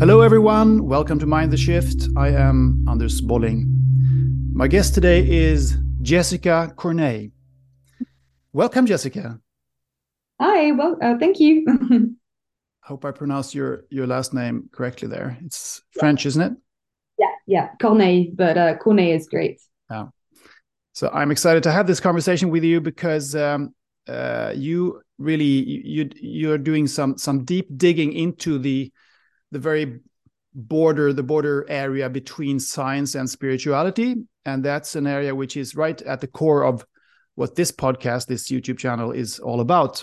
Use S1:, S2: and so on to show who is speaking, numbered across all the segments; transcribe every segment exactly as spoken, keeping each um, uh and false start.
S1: Hello everyone, welcome to Mind the Shift. I am Anders Bolling. My guest today is Jessica Cornet. Welcome, Jessica.
S2: Hi, well, uh, thank you.
S1: Hope I pronounced your, your last name correctly there. It's
S2: Yeah,
S1: French, isn't it?
S2: yeah, yeah. Cornet, but uh, Cornet is great.
S1: Yeah. So I'm excited to have this conversation with you because um, uh, you really you you're doing some some deep digging into the the very border the border area between science and spirituality, and that's an area which is right at the core of what this podcast, this YouTube channel, is all about.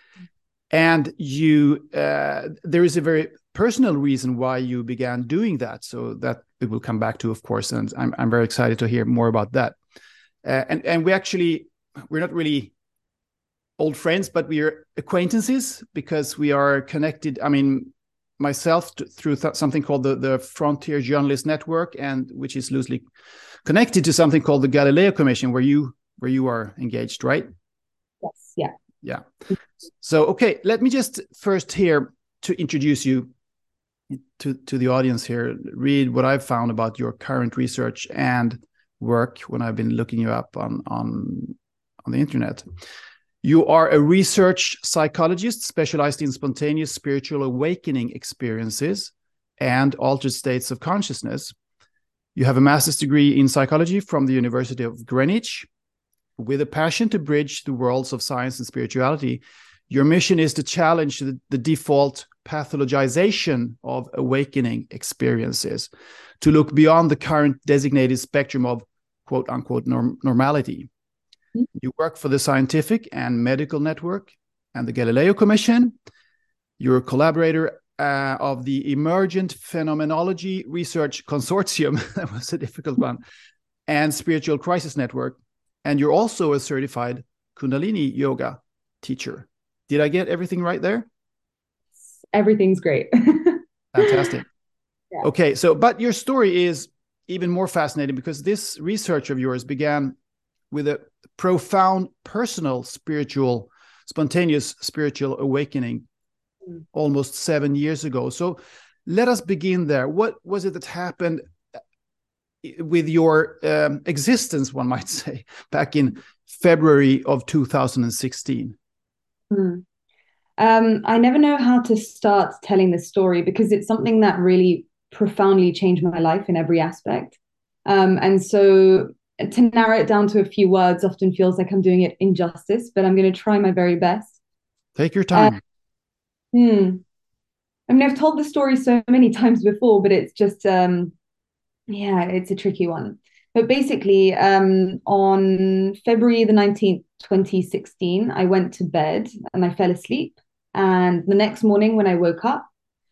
S1: And you uh, there is a very personal reason why you began doing that, so that we will come back to, of course, and i'm, I'm very excited to hear more about that. Uh, and and we actually we're not really old friends, but we are acquaintances because we are connected. I mean, myself t- through th- something called the the Frontier Journalist Network, and which is loosely connected to something called the Galileo Commission, where you where you are engaged, right?
S2: Yes, yeah.
S1: Yeah. So okay, let me just first here to introduce you to to the audience here, read what I've found about your current research and work when I've been looking you up on on on the internet. You are a research psychologist specialized in spontaneous spiritual awakening experiences and altered states of consciousness. You have a master's degree in psychology from the University of Greenwich. With a passion to bridge the worlds of science and spirituality, your mission is to challenge the, the default pathologization of awakening experiences, to look beyond the current designated spectrum of quote unquote norm- normality. You work for the Scientific and Medical Network and the Galileo Commission. You're a collaborator uh, of the Emergent Phenomenology Research Consortium, that was a difficult one, and Spiritual Crisis Network. And you're also a certified Kundalini yoga teacher. Did I get everything right there?
S2: Everything's great.
S1: Fantastic.
S2: Yeah.
S1: Okay, so, but your story is even more fascinating because this research of yours began with a profound personal spiritual, spontaneous spiritual awakening
S2: Mm.
S1: almost seven years ago. So let us begin there. What was it that happened with your um, existence, one might say, back in February of two thousand sixteen?
S2: Mm. Um, I never know how to start telling this story because it's something that really profoundly changed my life in every aspect. Um, and so to narrow it down to a few words often feels like I'm doing it injustice, but I'm going to try my very best.
S1: Take your
S2: Uh,
S1: time.
S2: hmm. I mean, I've told the story so many times before, but it's just um, yeah, it's a tricky one. But basically, um, on February the nineteenth, twenty sixteen, I went to bed and I fell asleep. And the next morning, when I woke up,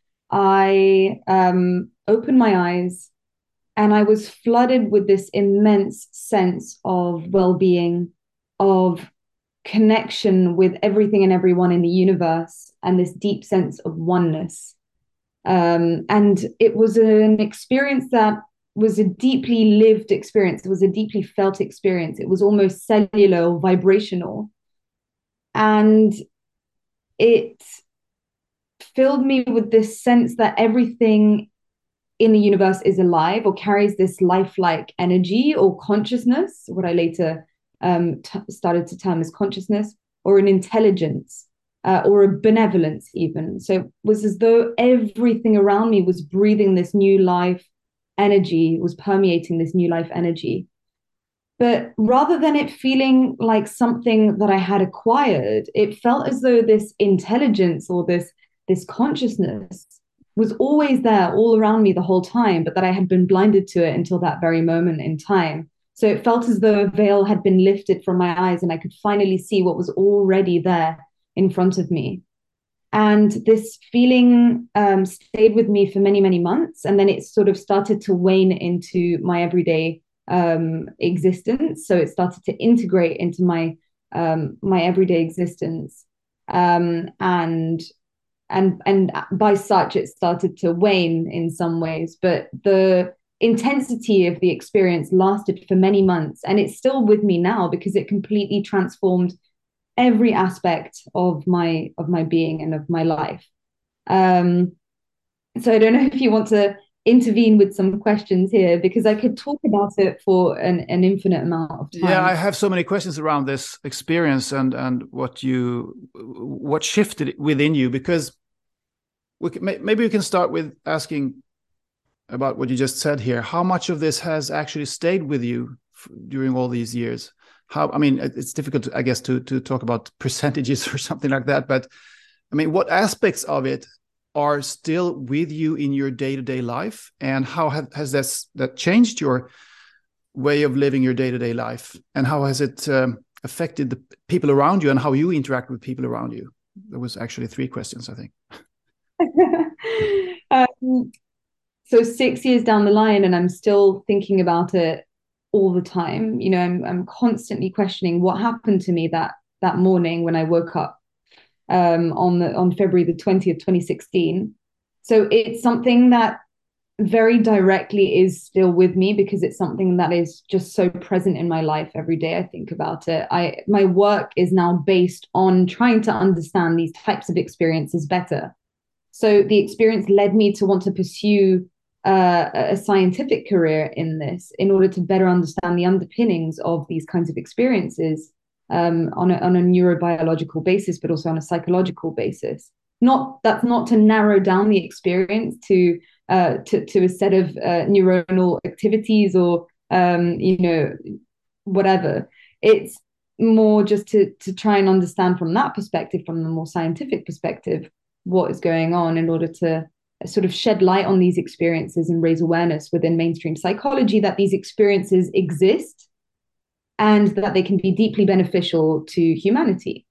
S2: I um, opened my eyes and I was flooded with this immense sense of well being, of connection with everything and everyone in the universe, and this deep sense of oneness. Um, and it was an experience that was a deeply lived experience. It was a deeply felt experience. It was almost cellular or vibrational. And it filled me with this sense that everything in the universe is alive or carries this lifelike energy or consciousness, what I later um, t- started to term as consciousness, or an intelligence, uh, or a benevolence, even. So it was as though everything around me was breathing this new life energy, was permeating this new life energy. But rather than it feeling like something that I had acquired, it felt as though this intelligence or this, this consciousness was always there all around me the whole time, but that I had been blinded to it until that very moment in time. So it felt as though a veil had been lifted from my eyes and I could finally see what was already there in front of me. And this feeling um, stayed with me for many, many months. And then it sort of started to wane into my everyday um, existence. So it started to integrate into my um, my everyday existence. Um, and and and by such it started to wane in some ways. But the intensity of the experience lasted for many months. And it's still with me now because it completely transformed every aspect of my of my being and of my life. Um, So I don't know if you want to intervene with some questions here, because I could talk about it for an, an infinite amount of
S1: Yeah, I
S2: time.
S1: have so many questions around this experience and and what you what shifted within you, because we can, maybe we can start with asking about what you just said here. How much of this has actually stayed with you during all these years? How, I mean, it's difficult, I guess, to to talk about percentages or something like that, but I mean, what aspects of it are still with you in your day-to-day life, and how have, has this that changed your way of living your day-to-day life, and how has it um, affected the people around you and how you interact with people around you? There was actually three questions, I think.
S2: um, so six years down the line, and I'm still thinking about it all the time. You know, I'm I'm constantly questioning what happened to me that that morning when I woke up um, on the on February the twentieth, twenty sixteen. So it's something that very directly is still with me, because it's something that is just so present in my life every day. I think about it. I my work is now based on trying to understand these types of experiences better. So the experience led me to want to pursue uh, a scientific career in this, in order to better understand the underpinnings of these kinds of experiences um, on a, on a neurobiological basis, but also on a psychological basis. Not that's not to narrow down the experience to uh, to to a set of uh, neuronal activities, or um, you know, whatever. It's more just to to try and understand from that perspective, from the more scientific perspective, what is going on, in order to sort of shed light on these experiences and raise awareness within mainstream psychology that these experiences exist and that they can be deeply beneficial to humanity.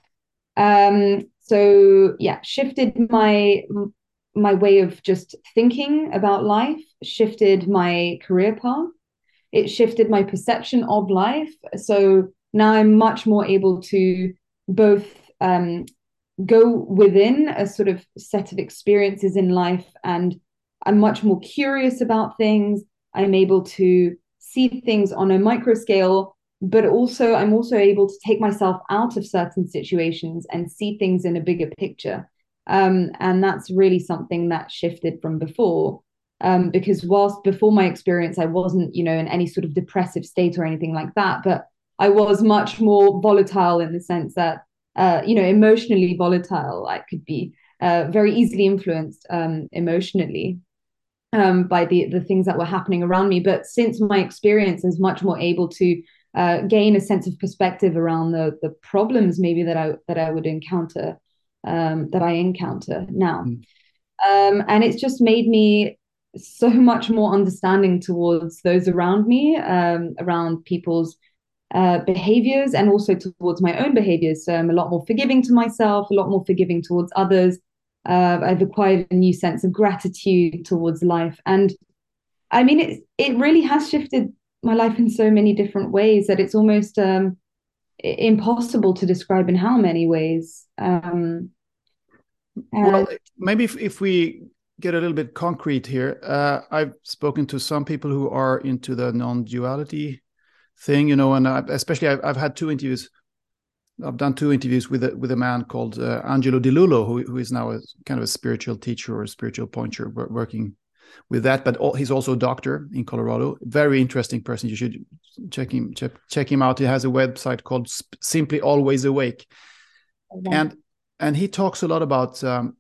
S2: Um, so yeah, shifted my my way of just thinking about life, shifted my career path, it shifted my perception of life. So now I'm much more able to both um, go within a sort of set of experiences in life, and I'm much more curious about things. I'm able to see things on a micro scale, but also I'm also able to take myself out of certain situations and see things in a bigger picture. Um, and that's really something that shifted from before. Um, because whilst before my experience, I wasn't, you know, in any sort of depressive state or anything like that, but I was much more volatile, in the sense that uh, you know, emotionally volatile. I could be uh, very easily influenced um, emotionally um, by the the things that were happening around me. But since my experience is much more able to uh, gain a sense of perspective around the the problems maybe that I that I would encounter, um, that I encounter now,
S1: Mm.
S2: um, and it's just made me so much more understanding towards those around me, um, around people's uh, behaviors, and also towards my own behaviors. So I'm a lot more forgiving to myself, a lot more forgiving towards others. Uh, I've acquired a new sense of gratitude towards life. And I mean, it, it really has shifted my life in so many different ways that it's almost um, impossible to describe in how many ways. Um, and
S1: Well, maybe if, if we get a little bit concrete here, uh, I've spoken to some people who are into the non-duality thing, you know, and I, especially I've, I've had two interviews. I've done two interviews with a, with a man called uh, Angelo Di Lullo, who, who is now a kind of a spiritual teacher or a spiritual pointer working with that. But all, he's also a doctor in Colorado. Very interesting person. You should check him check, check him out. He has a website called Simply Always Awake,
S2: okay.
S1: and and he talks a lot about um,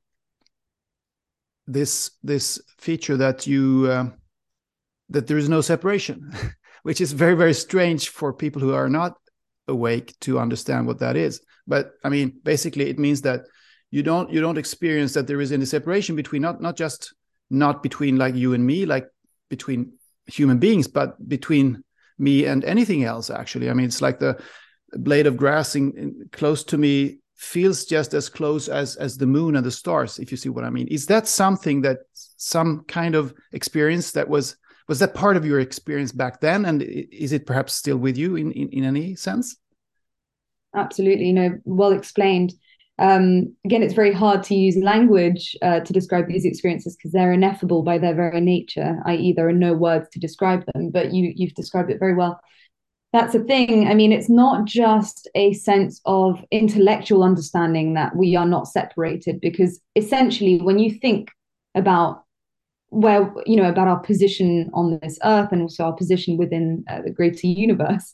S1: this this feature that you uh, that there is no separation, which is very very strange for people who are not awake to understand what that is. But I mean, basically, it means that you don't you don't experience that there is any separation between not not just not between like you and me, like between human beings, but between me and anything else. Actually, I mean, it's like the blade of grass in, in, close to me feels just as close as as the moon and the stars, if you see what I mean. Is that something that some kind of experience that was was that part of your experience back then, and is it perhaps still with you in in, in any sense?
S2: Absolutely, you know, well explained. Um, again, it's very hard to use language uh, to describe these experiences, because they're ineffable by their very nature, that is there are no words to describe them, but you, you've described it very well. That's the thing. I mean, it's not just a sense of intellectual understanding that we are not separated, because essentially when you think about where, you know, about our position on this earth and also our position within uh, the greater universe,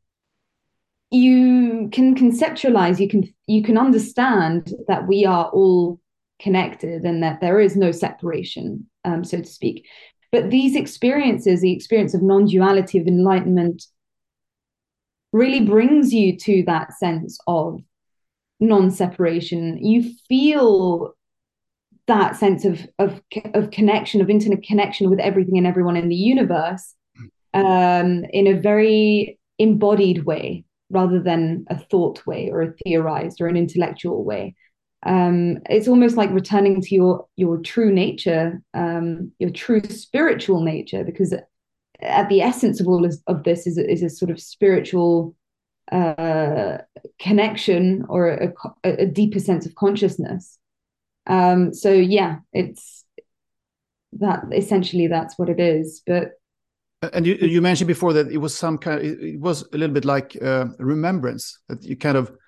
S2: you can conceptualize, you can you can understand that we are all connected and that there is no separation, um, so to speak. But these experiences, the experience of non-duality, of enlightenment, really brings you to that sense of non-separation. You feel that sense of of of connection, of intimate connection with everything and everyone in the universe, um, in a very embodied way, rather than a thought way or a theorized or an intellectual way. Um, it's almost like returning to your your true nature, um, your true spiritual nature, because at the essence of all of, of this is, is a sort of spiritual uh, connection, or a, a deeper sense of consciousness. Um, so yeah, it's that essentially that's what it is. But
S1: and you you mentioned before that it was some kind of, it was a little bit like uh, remembrance, that you kind of,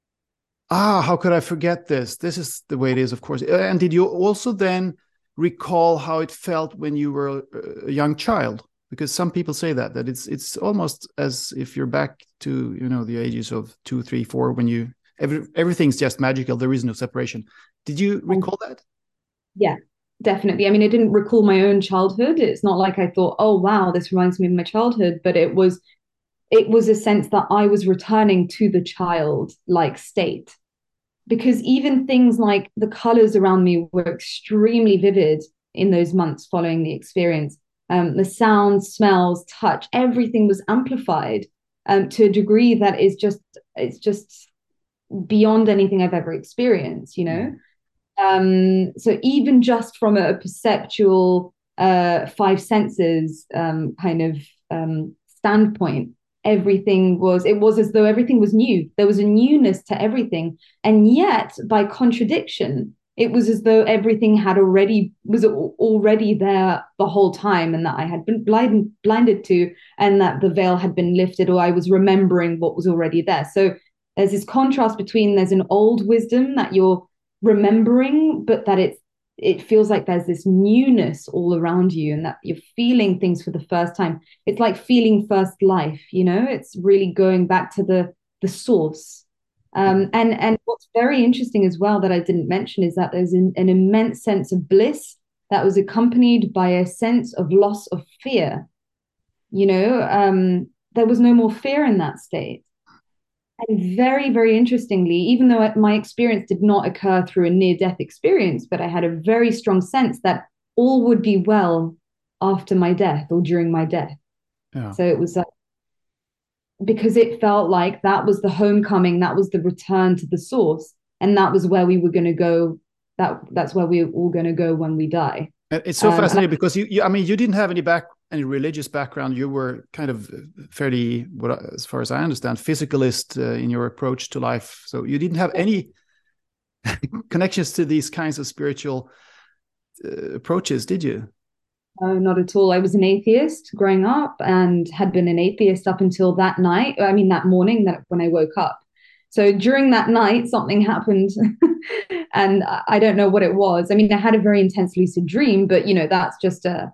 S1: ah, how could I forget this? This is the way it is, of course. And did you also then recall how it felt when you were a young child? Because some people say that that it's it's almost as if you're back to, you know, the ages of two, three, four, when you every, everything's just magical. There is no separation. Did you recall that?
S2: Yeah, definitely. I mean, I didn't recall my own childhood. It's not like I thought, oh wow, this reminds me of my childhood, but it was it was a sense that I was returning to the childlike state. Because even things like the colors around me were extremely vivid in those months following the experience. Um, the sounds, smells, touch, everything was amplified um, to a degree that is just, it's just beyond anything I've ever experienced, you know? Mm. Um, so even just from a perceptual uh, five senses um, kind of um, standpoint, everything was, it was as though everything was new. There was a newness to everything. And yet, by contradiction, it was as though everything had already, was already there the whole time, and that I had been blind, blinded to, and that the veil had been lifted, or I was remembering what was already there. So there's this contrast between, there's an old wisdom that you're remembering, but that it's it feels like there's this newness all around you, and that you're feeling things for the first time. It's like feeling first life, you know. It's really going back to the the source. Um, and and what's very interesting as well that I didn't mention is that there's an, an immense sense of bliss that was accompanied by a sense of loss of fear. You know, um, there was no more fear in that state. And very, very interestingly, even though my experience did not occur through a near-death experience, but I had a very strong sense that all would be well after my death or during my death. Yeah. So it was like, because it felt like that was the homecoming, that was the return to the source, and that was where we were going to go. That that's where we were all going to go when we die.
S1: It's so um, fascinating I, because you, you, I mean, you didn't have any back, any religious background. You were kind of fairly, what, as far as I understand, physicalist uh, in your approach to life. So you didn't have any connections to these kinds of spiritual uh, approaches, did you?
S2: No, not at all. I was an atheist growing up, and had been an atheist up until that night. I mean, that morning, that when I woke up. So during that night, something happened, and I don't know what it was. I mean, I had a very intense lucid dream, but you know, that's just a,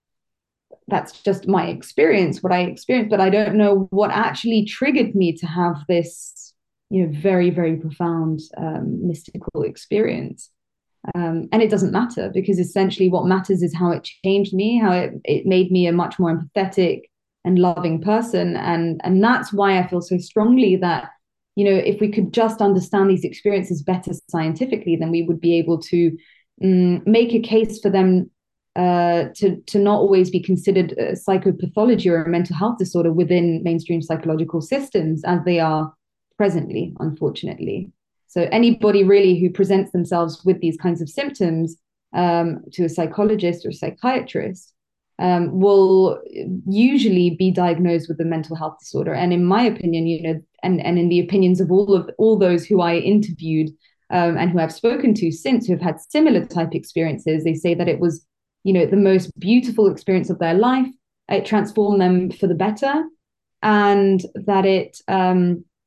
S2: that's just my experience, what I experienced. But I don't know what actually triggered me to have this, you know, very, very profound um, mystical experience. Um, and it doesn't matter, because essentially what matters is how it changed me, how it, it made me a much more empathetic and loving person. And, and that's why I feel so strongly that, you know, if we could just understand these experiences better scientifically, then we would be able to um, make a case for them uh, to, to not always be considered a psychopathology or a mental health disorder within mainstream psychological systems, as they are presently, unfortunately. So anybody really who presents themselves with these kinds of symptoms um, to a psychologist or psychiatrist um, will usually be diagnosed with a mental health disorder. And in my opinion, you know, and, and in the opinions of all of all those who I interviewed um, and who I've spoken to since, who have had similar type experiences, they say that it was, you know, the most beautiful experience of their life. It transformed them for the better, and that it um,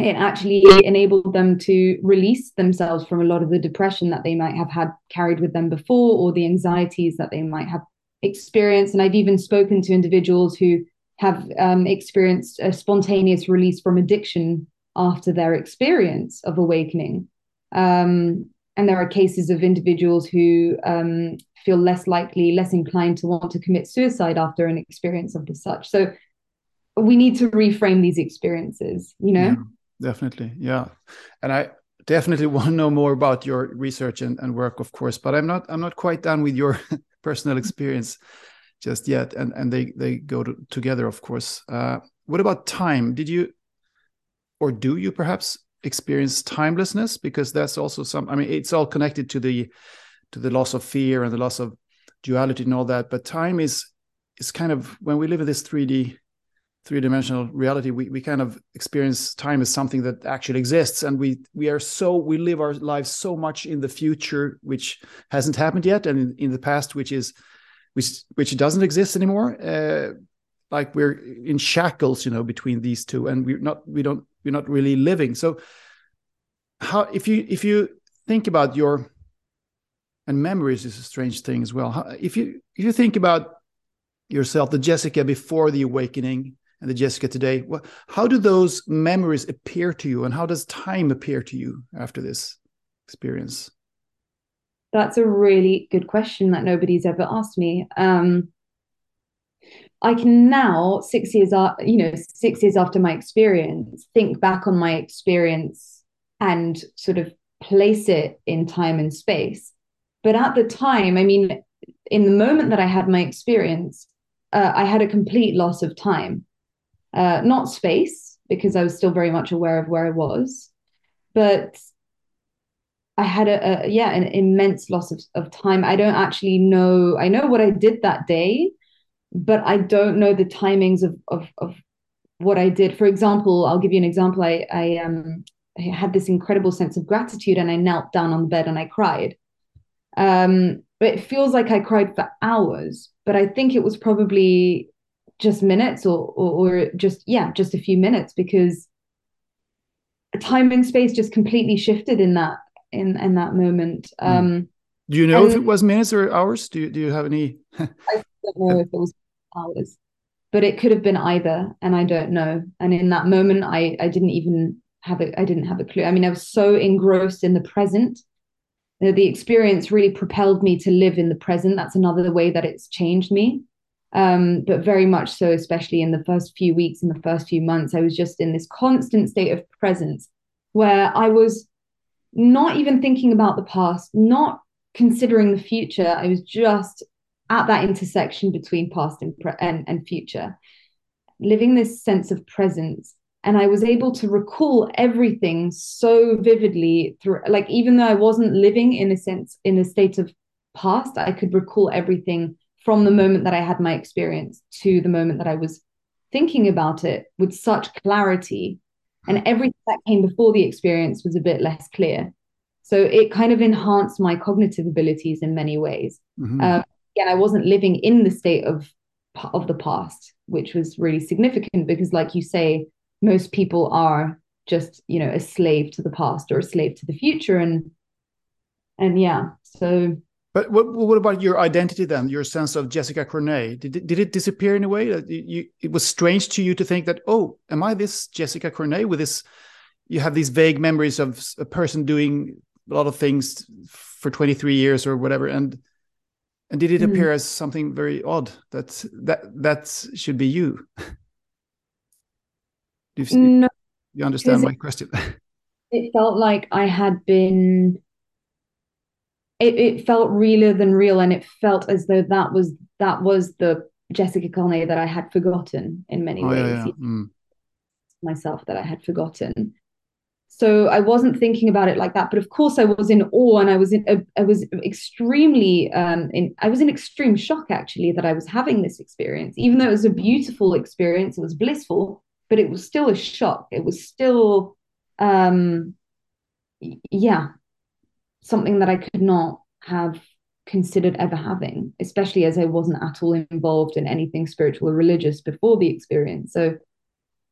S2: it actually enabled them to release themselves from a lot of the depression that they might have had carried with them before, or the anxieties that they might have experienced. And I've even spoken to individuals who have um, experienced a spontaneous release from addiction after their experience of awakening. Um, and there are cases of individuals who um, feel less likely, less inclined to want to commit suicide after an experience of the such. So we need to reframe these experiences, you know?
S1: Yeah, definitely. Yeah. And I definitely want to know more about your research and, and work, of course, but I'm not, I'm not quite done with your personal experience just yet. And, and they, they go to, together, of course. Uh, what about time? Did you, or do you perhaps experience timelessness? Because that's also some, I mean, it's all connected to the, to the loss of fear and the loss of duality and all that. But time is, is kind of, when we live in this three D, three-dimensional reality, we, we kind of experience time as something that actually exists, and we we are so we live our lives so much in the future, which hasn't happened yet, and in, in the past, which is which which doesn't exist anymore. Uh, like we're in shackles, you know, between these two, and we're not we don't we're not really living. So, how if you if you think about your, and memories is a strange thing as well. How, if you if you think about yourself, the Jessica before the awakening, and the Jessica today, what, how do those memories appear to you, and how does time appear to you after this experience?
S2: That's a really good question that nobody's ever asked me. Um, I can now, six years, you know, six years after my experience, think back on my experience and sort of place it in time and space. But at the time, I mean, in the moment that I had my experience, uh, I had a complete loss of time. Uh, not space, because I was still very much aware of where I was, but I had a, a yeah, an immense loss of, of time. I don't actually know. I know what I did that day, but I don't know the timings of of of what I did. For example, I'll give you an example. I I um I had this incredible sense of gratitude, and I knelt down on the bed and I cried. Um, but it feels like I cried for hours, but I think it was probably just minutes or, or or just yeah just a few minutes, because time and space just completely shifted in that in in that moment.
S1: Mm.
S2: Um
S1: Do you know
S2: and
S1: if it was minutes or hours? Do you, do you have any?
S2: I don't know if it was hours, but it could have been either, and I don't know. And in that moment, I I didn't even have a I didn't have a clue. I mean, I was so engrossed in the present. The experience really propelled me to live in the present. That's another way that it's changed me. Um, but very much so, especially in the first few weeks, in the first few months, I was just in this constant state of presence where I was not even thinking about the past, not considering the future. I was just at that intersection between past and, pre- and, and future, living this sense of presence. And I was able to recall everything so vividly through, like, even though I wasn't living in a sense, in a state of past, I could recall everything from the moment that I had my experience to the moment that I was thinking about it with such clarity. And everything that came before the experience was a bit less clear. So it kind of enhanced my cognitive abilities in many ways.
S1: Mm-hmm.
S2: Um, again, I wasn't living in the state of of the past, which was really significant because, like you say, most people are just, you know, a slave to the past or a slave to the future. And and yeah, so.
S1: But what what about your identity then? Your sense of Jessica Cornet, did it, did it disappear in a way that you, you it was strange to you to think that, oh, am I this Jessica Cornet with this? You have these vague memories of a person doing a lot of things for twenty-three years or whatever, and and did it
S2: Mm.
S1: appear as something very odd that that that should be you? Do you,
S2: No,
S1: you understand my
S2: it,
S1: question?
S2: it felt like I had been. It, it felt realer than real, and it felt as though that was that was the Jessica Cornet that I had forgotten in many
S1: Oh yeah,
S2: ways.
S1: yeah. Mm.
S2: Myself that I had forgotten. So I wasn't thinking about it like that, but of course I was in awe, and I was in I was extremely um in I was in extreme shock actually that I was having this experience, even though it was a beautiful experience, it was blissful, but it was still a shock. It was still um yeah, something that I could not have considered ever having, especially as I wasn't at all involved in anything spiritual or religious before the experience. So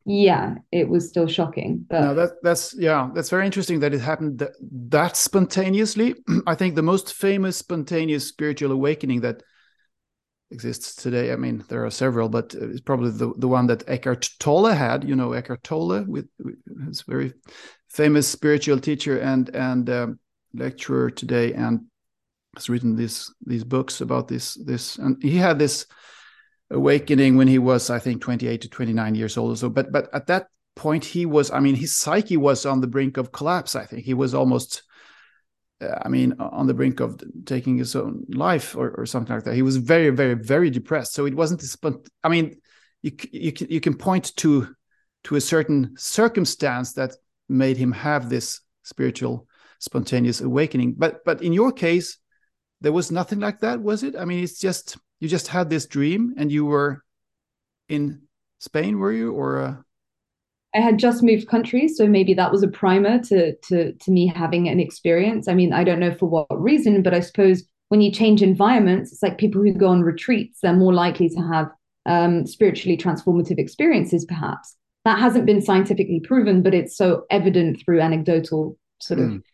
S2: yeah, it was still shocking. But
S1: no, that that's yeah, that's very interesting that it happened that, that spontaneously. I think the most famous spontaneous spiritual awakening that exists today. I mean, there are several, but it's probably the, the one that Eckhart Tolle had. You know, Eckhart Tolle, with, with his very famous spiritual teacher and and um, lecturer today, and has written these these books about this this. And he had this awakening when he was, I think, twenty-eight to twenty-nine years old or so. But but at that point, he was. I mean, his psyche was on the brink of collapse. I think he was almost. I mean, on the brink of taking his own life or, or something like that. He was very, very, very depressed. So it wasn't. I mean, you you can you can point to to a certain circumstance that made him have this spiritual spontaneous awakening. But but in your case, there was nothing like that, was it? I mean, it's just you just had this dream, and you were in Spain, were you, or? Uh...
S2: I had just moved countries, so maybe that was a primer to to to me having an experience. I mean, I don't know for what reason, but I suppose when you change environments, it's like people who go on retreats, they're more likely to have um, spiritually transformative experiences, perhaps. That hasn't been scientifically proven, but it's so evident through anecdotal sort mm. of.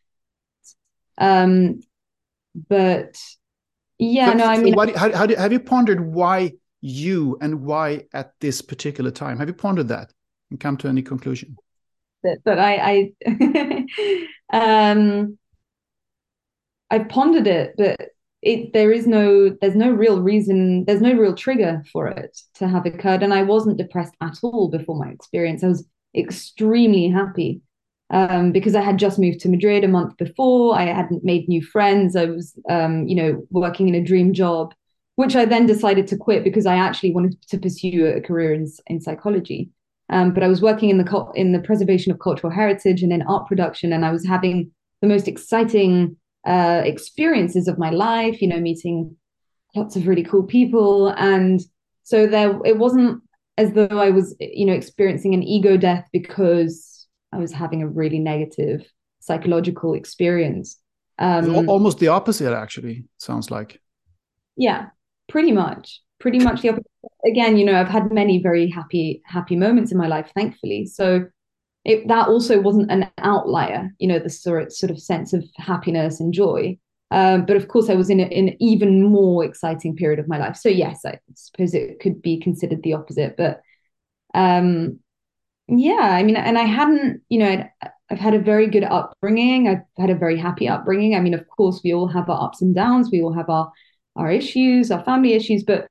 S2: Um, but yeah,
S1: but,
S2: no, I
S1: so
S2: mean,
S1: what, how, how do, have you pondered why you and why at this particular time? Have you pondered that? And come to any conclusion?
S2: That, that I, I um, I've pondered it, but it there is no there's no real reason, there's no real trigger for it to have occurred. And I wasn't depressed at all before my experience. I was extremely happy um, because I had just moved to Madrid a month before. I hadn't made new friends. I was, um, you know, working in a dream job, which I then decided to quit because I actually wanted to pursue a career in in psychology. Um, but I was working in the in the preservation of cultural heritage and in art production, and I was having the most exciting uh, experiences of my life. You know, meeting lots of really cool people, and so there it wasn't as though I was, you know, experiencing an ego death because I was having a really negative psychological experience.
S1: Um, almost the opposite, actually. Sounds like.
S2: Yeah, pretty much. Pretty much the opposite. Again, you know, I've had many very happy, happy moments in my life, thankfully. So it, that also wasn't an outlier, you know, the sort, sort of sense of happiness and joy. Um, but of course, I was in, a, in an even more exciting period of my life. So yes, I suppose it could be considered the opposite. But um, yeah, I mean, and I hadn't, you know, I'd, I've had a very good upbringing. I've had a very happy upbringing. I mean, of course, we all have our ups and downs. We all have our our issues, our family issues, but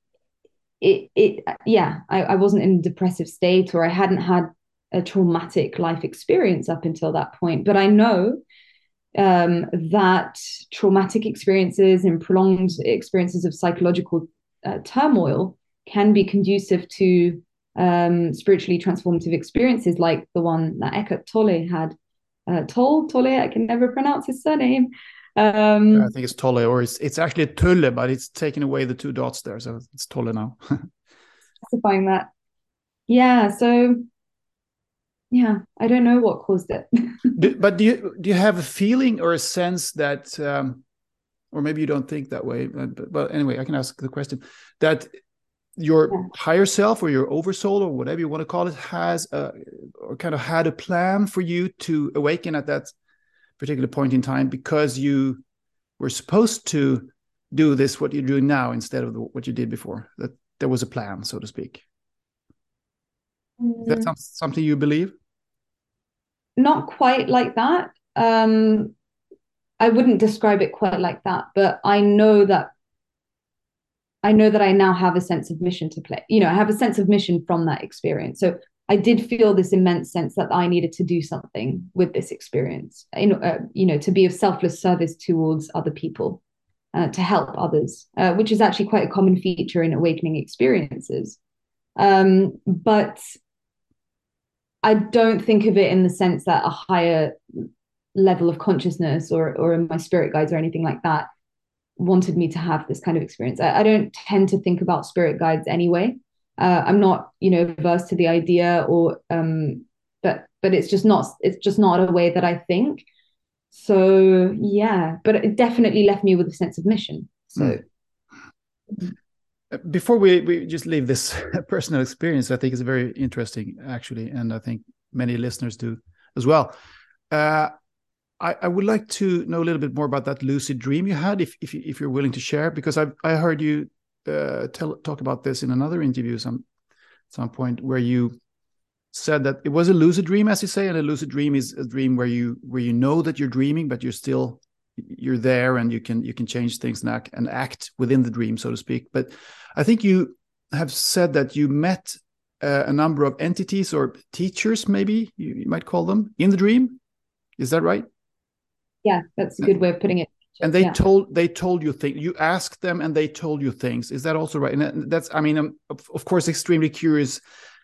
S2: it it yeah I, I wasn't in a depressive state, or I hadn't had a traumatic life experience up until that point. But I know um that traumatic experiences and prolonged experiences of psychological uh, turmoil can be conducive to um spiritually transformative experiences like the one that Eckhart Tolle had. uh, Tolle Tolle I can never pronounce his surname. Um,
S1: yeah, I think it's Tolle, or it's it's actually Tulle, but it's taken away the two dots there, so it's Tolle now.
S2: Specifying that, yeah. So, yeah, I don't know what caused it.
S1: do, but do you do you have a feeling or a sense that, um, or maybe you don't think that way, but, but anyway, I can ask the question that your yeah. higher self or your oversoul or whatever you want to call it has a, or kind of had a plan for you to awaken at that particular point in time, because you were supposed to do this, what you're doing now, instead of the, what you did before, that there was a plan, so to speak. Mm. Is that some, something you believe?
S2: Not quite like that. Um, I wouldn't describe it quite like that, but I know that I know that I now have a sense of mission to play. You know, I have a sense of mission from that experience. So I did feel this immense sense that I needed to do something with this experience, in, uh, you know, to be of selfless service towards other people, uh, to help others, uh, which is actually quite a common feature in awakening experiences. Um, but I don't think of it in the sense that a higher level of consciousness or, or my spirit guides or anything like that wanted me to have this kind of experience. I, I don't tend to think about spirit guides anyway. Uh, I'm not, you know, averse to the idea, or, um, but but it's just not, it's just not a way that I think. So yeah, but it definitely left me with a sense of mission. So.
S1: Mm. Before we, we just leave this personal experience, I think it's very interesting, actually, and I think many listeners do as well. Uh, I, I would like to know a little bit more about that lucid dream you had, if if, if you're willing to share, because I I heard you uh, tell talk about this in another interview some some point where you said that it was a lucid dream, as you say, and a lucid dream is a dream where you where you know that you're dreaming, but you're still you're there and you can you can change things and act, and act within the dream, so to speak. But I think you have said that you met uh, a number of entities or teachers, maybe you, you might call them, in the dream. Is that right?
S2: Yeah, that's a good way of putting it.
S1: And they
S2: yeah.
S1: told they told you things. You asked them, and they told you things. Is that also right? And that's, I mean, I'm of, of course extremely curious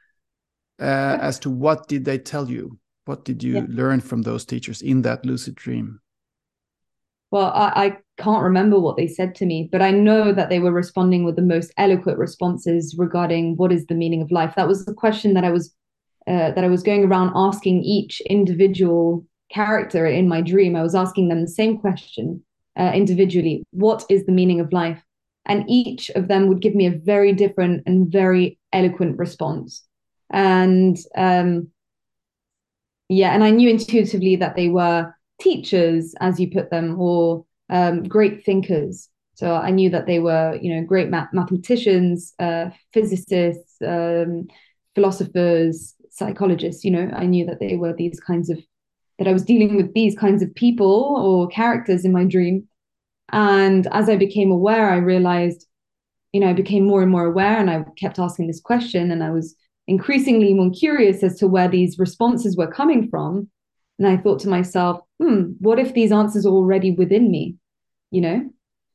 S1: uh, as to what did they tell you? What did you yeah. learn from those teachers in that lucid dream?
S2: Well, I, I can't remember what they said to me, but I know that they were responding with the most eloquent responses regarding what is the meaning of life. That was the question that I was uh, that I was going around asking each individual character in my dream. I was asking them the same question uh, individually: what is the meaning of life? And each of them would give me a very different and very eloquent response. And um, yeah, and I knew intuitively that they were teachers, as you put them, or um, great thinkers. So I knew that they were, you know, great math- mathematicians, uh, physicists, um, philosophers, psychologists. You know, I knew that they were these kinds of, that I was dealing with these kinds of people or characters in my dream. And as I became aware, I realized, you know, I became more and more aware, and I kept asking this question, and I was increasingly more curious as to where these responses were coming from. And I thought to myself, hmm, what if these answers are already within me, you know?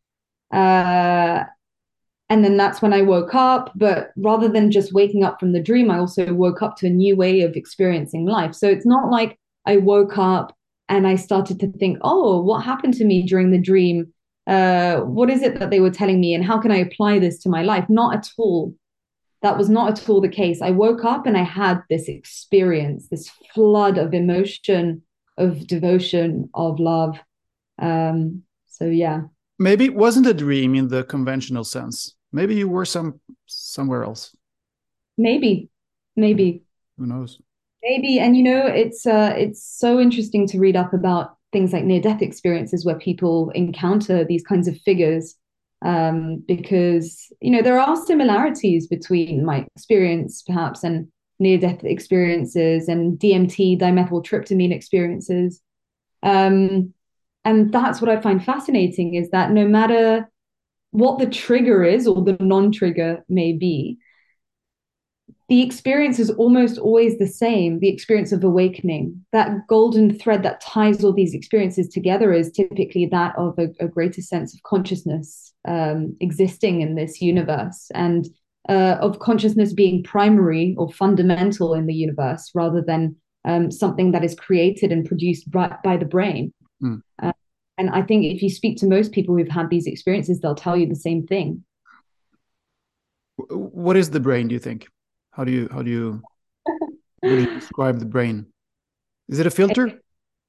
S2: Uh, and then that's when I woke up. But rather than just waking up from the dream, I also woke up to a new way of experiencing life. So it's not like I woke up and I started to think, oh, what happened to me during the dream? Uh, what is it that they were telling me? And how can I apply this to my life? Not at all. That was not at all the case. I woke up and I had this experience, this flood of emotion, of devotion, of love. Um, so yeah.
S1: Maybe it wasn't a dream in the conventional sense. Maybe you were some somewhere else.
S2: Maybe, maybe.
S1: Who knows?
S2: Maybe. And you know, it's uh, it's so interesting to read up about things like near-death experiences where people encounter these kinds of figures. Um, because, you know, there are similarities between my experience, perhaps, and near-death experiences and D M T, dimethyltryptamine experiences. Um, and that's what I find fascinating, is that no matter what the trigger is or the non-trigger may be, the experience is almost always the same, the experience of awakening. That golden thread that ties all these experiences together is typically that of a, a greater sense of consciousness um, existing in this universe, and uh, of consciousness being primary or fundamental in the universe, rather than um, something that is created and produced by, by the brain. Mm. Uh, and I think if you speak to most people who've had these experiences, they'll tell you the same thing.
S1: What is the brain, do you think? How do you how do you, how do you describe the brain? Is it a filter?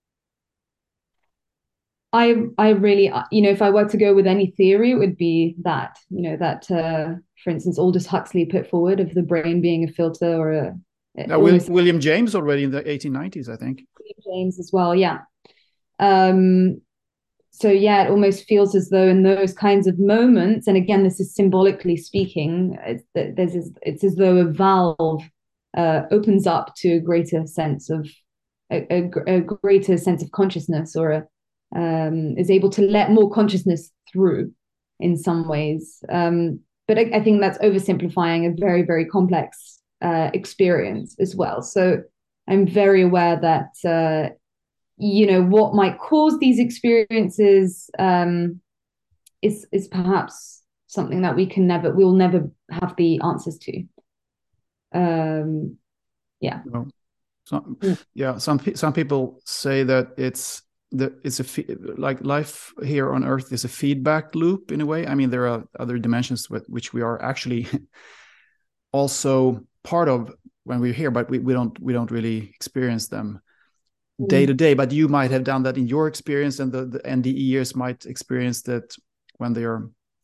S2: I I really, you know, if I were to go with any theory, it would be that, you know, that, uh, for instance, Aldous Huxley put forward of the brain being a filter, or a.
S1: Now, William, William James already in the eighteen nineties, I think.
S2: William James as well, yeah. Um, so yeah, it almost feels as though in those kinds of moments, and again, this is symbolically speaking, it's, there's, it's as though a valve uh, opens up to a greater sense of a, a, a greater sense of consciousness, or a, um, is able to let more consciousness through in some ways. Um, but I, I think that's oversimplifying a very, very complex uh, experience as well. So I'm very aware that uh, you know, what might cause these experiences um, is is perhaps something that we can never, we'll never have the answers to. Um, yeah.
S1: No. Some, mm. Yeah. Some some people say that it's the it's a like life here on Earth is a feedback loop in a way. I mean, there are other dimensions with which we are actually also part of when we're here, but we, we don't we don't really experience them day to day. But you might have done that in your experience, and the, the N D Eers might experience that when they are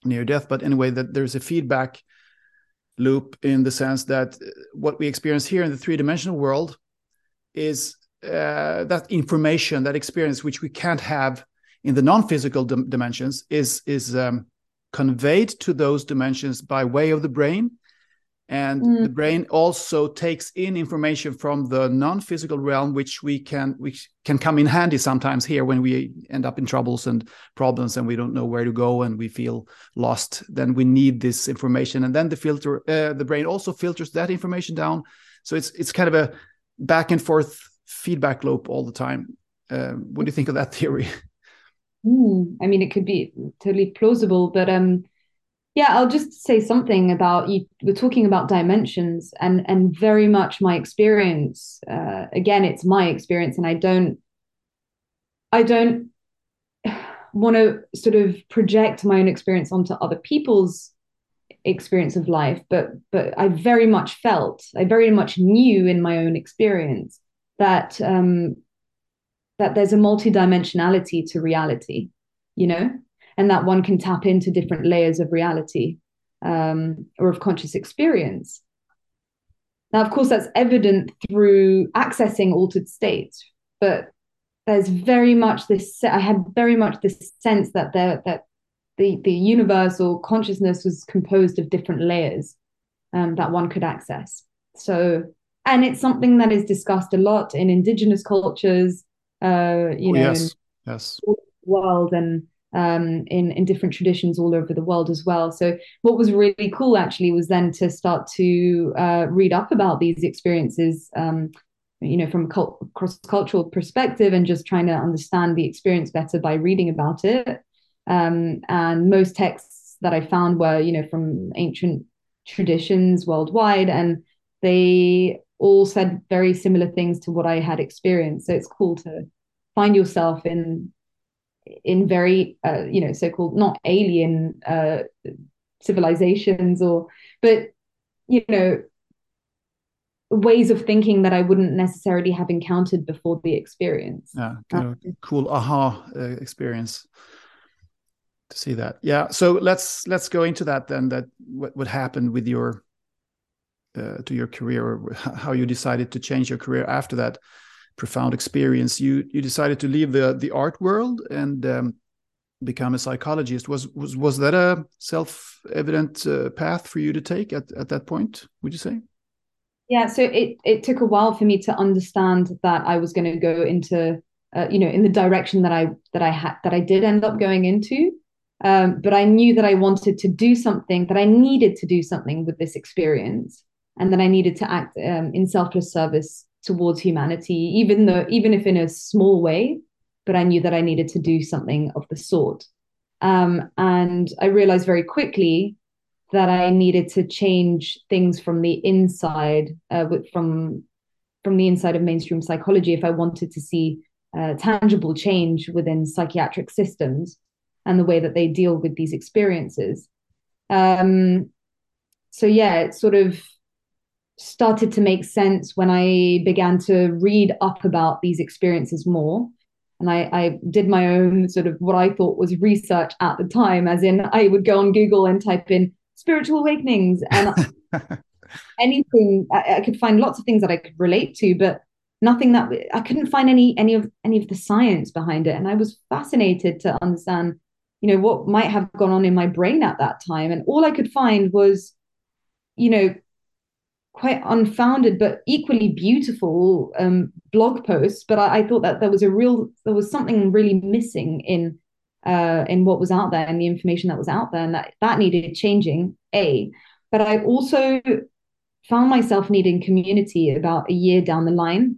S1: near death. But anyway, that there's a feedback loop in the sense that what we experience here in the three-dimensional world is uh, that information, that experience, which we can't have in the non-physical dim- dimensions, is is um, conveyed to those dimensions by way of the brain. And mm. the brain also takes in information from the non-physical realm, which we can which can come in handy sometimes here when we end up in troubles and problems and we don't know where to go and we feel lost. Then we need this information, and then the filter, uh, the brain also filters that information down. So it's it's kind of a back and forth feedback loop all the time. Uh, what do you think of that theory?
S2: Mm, I mean, it could be totally plausible, but um. Yeah, I'll just say something about you. We're talking about dimensions, and and very much my experience. Uh, again, it's my experience, and I don't, I don't want to sort of project my own experience onto other people's experience of life. But but I very much felt, I very much knew in my own experience that um, that there's a multidimensionality to reality, you know. And that one can tap into different layers of reality um, or of conscious experience. Now, of course, that's evident through accessing altered states, but there's very much this, I had very much this sense that there, that the, the universe or consciousness was composed of different layers um, that one could access. So, and it's something that is discussed a lot in indigenous cultures, uh, you
S1: oh,
S2: know,
S1: yes,
S2: in
S1: yes.
S2: the world, and um, in, in different traditions all over the world as well. So what was really cool actually was then to start to uh, read up about these experiences, um, you know, from a cult- cross-cultural perspective, and just trying to understand the experience better by reading about it. Um, and most texts that I found were, you know, from ancient traditions worldwide, and they all said very similar things to what I had experienced. So it's cool to find yourself in in very, uh, you know, so-called not alien uh, civilizations, or, but, you know, ways of thinking that I wouldn't necessarily have encountered before the experience.
S1: Yeah, kind of um, cool aha uh, experience to see that. Yeah, so let's let's go into that then. That what what happened with your uh, to your career, or how you decided to change your career after that profound experience. You you decided to leave the the art world and um, become a psychologist. Was was was that a self-evident uh, path for you to take at at that point, would you say?
S2: Yeah, so it it took a while for me to understand that I was going to go into uh, you know, in the direction that I that I had that I did end up going into. Um, but I knew that I wanted to do something, that I needed to do something with this experience, and that I needed to act um, in selfless service towards humanity, even though, even if in a small way, but I knew that I needed to do something of the sort. Um, and I realized very quickly that I needed to change things from the inside, uh, from from the inside of mainstream psychology, if I wanted to see uh, tangible change within psychiatric systems and the way that they deal with these experiences. Um, so yeah, it sort of started to make sense when I began to read up about these experiences more. And I, I did my own sort of what I thought was research at the time, as in I would go on Google and type in spiritual awakenings and anything. I, I could find lots of things that I could relate to, but nothing that I couldn't find any any of any of the science behind it. And I was fascinated to understand, you know, what might have gone on in my brain at that time. And all I could find was, you know, quite unfounded but equally beautiful um, blog posts. But I, I thought that there was a real, there was something really missing in uh, in what was out there and the information that was out there, and that that needed changing. A, but I also found myself needing community about a year down the line,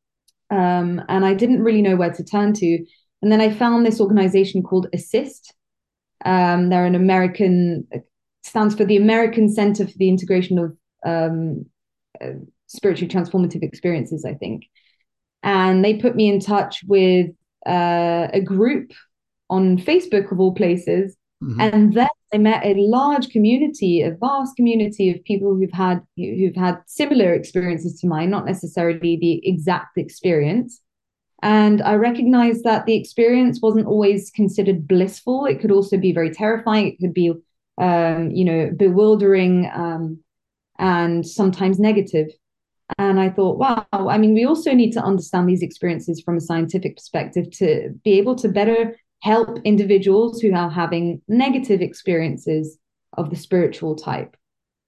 S2: um, and I didn't really know where to turn to. And then I found this organization called Assist. Um, they're an American, stands for the American Center for the Integration of um, uh, Spiritually Transformative Experiences, I think. And they put me in touch with uh, a group on Facebook, of all places. Mm-hmm. And then I met a large community, a vast community of people who've had who've had similar experiences to mine, not necessarily the exact experience. And I recognized that the experience wasn't always considered blissful. It could also be very terrifying. It could be um, you know, bewildering, um, and sometimes negative. And I thought, wow, I mean, we also need to understand these experiences from a scientific perspective to be able to better help individuals who are having negative experiences of the spiritual type.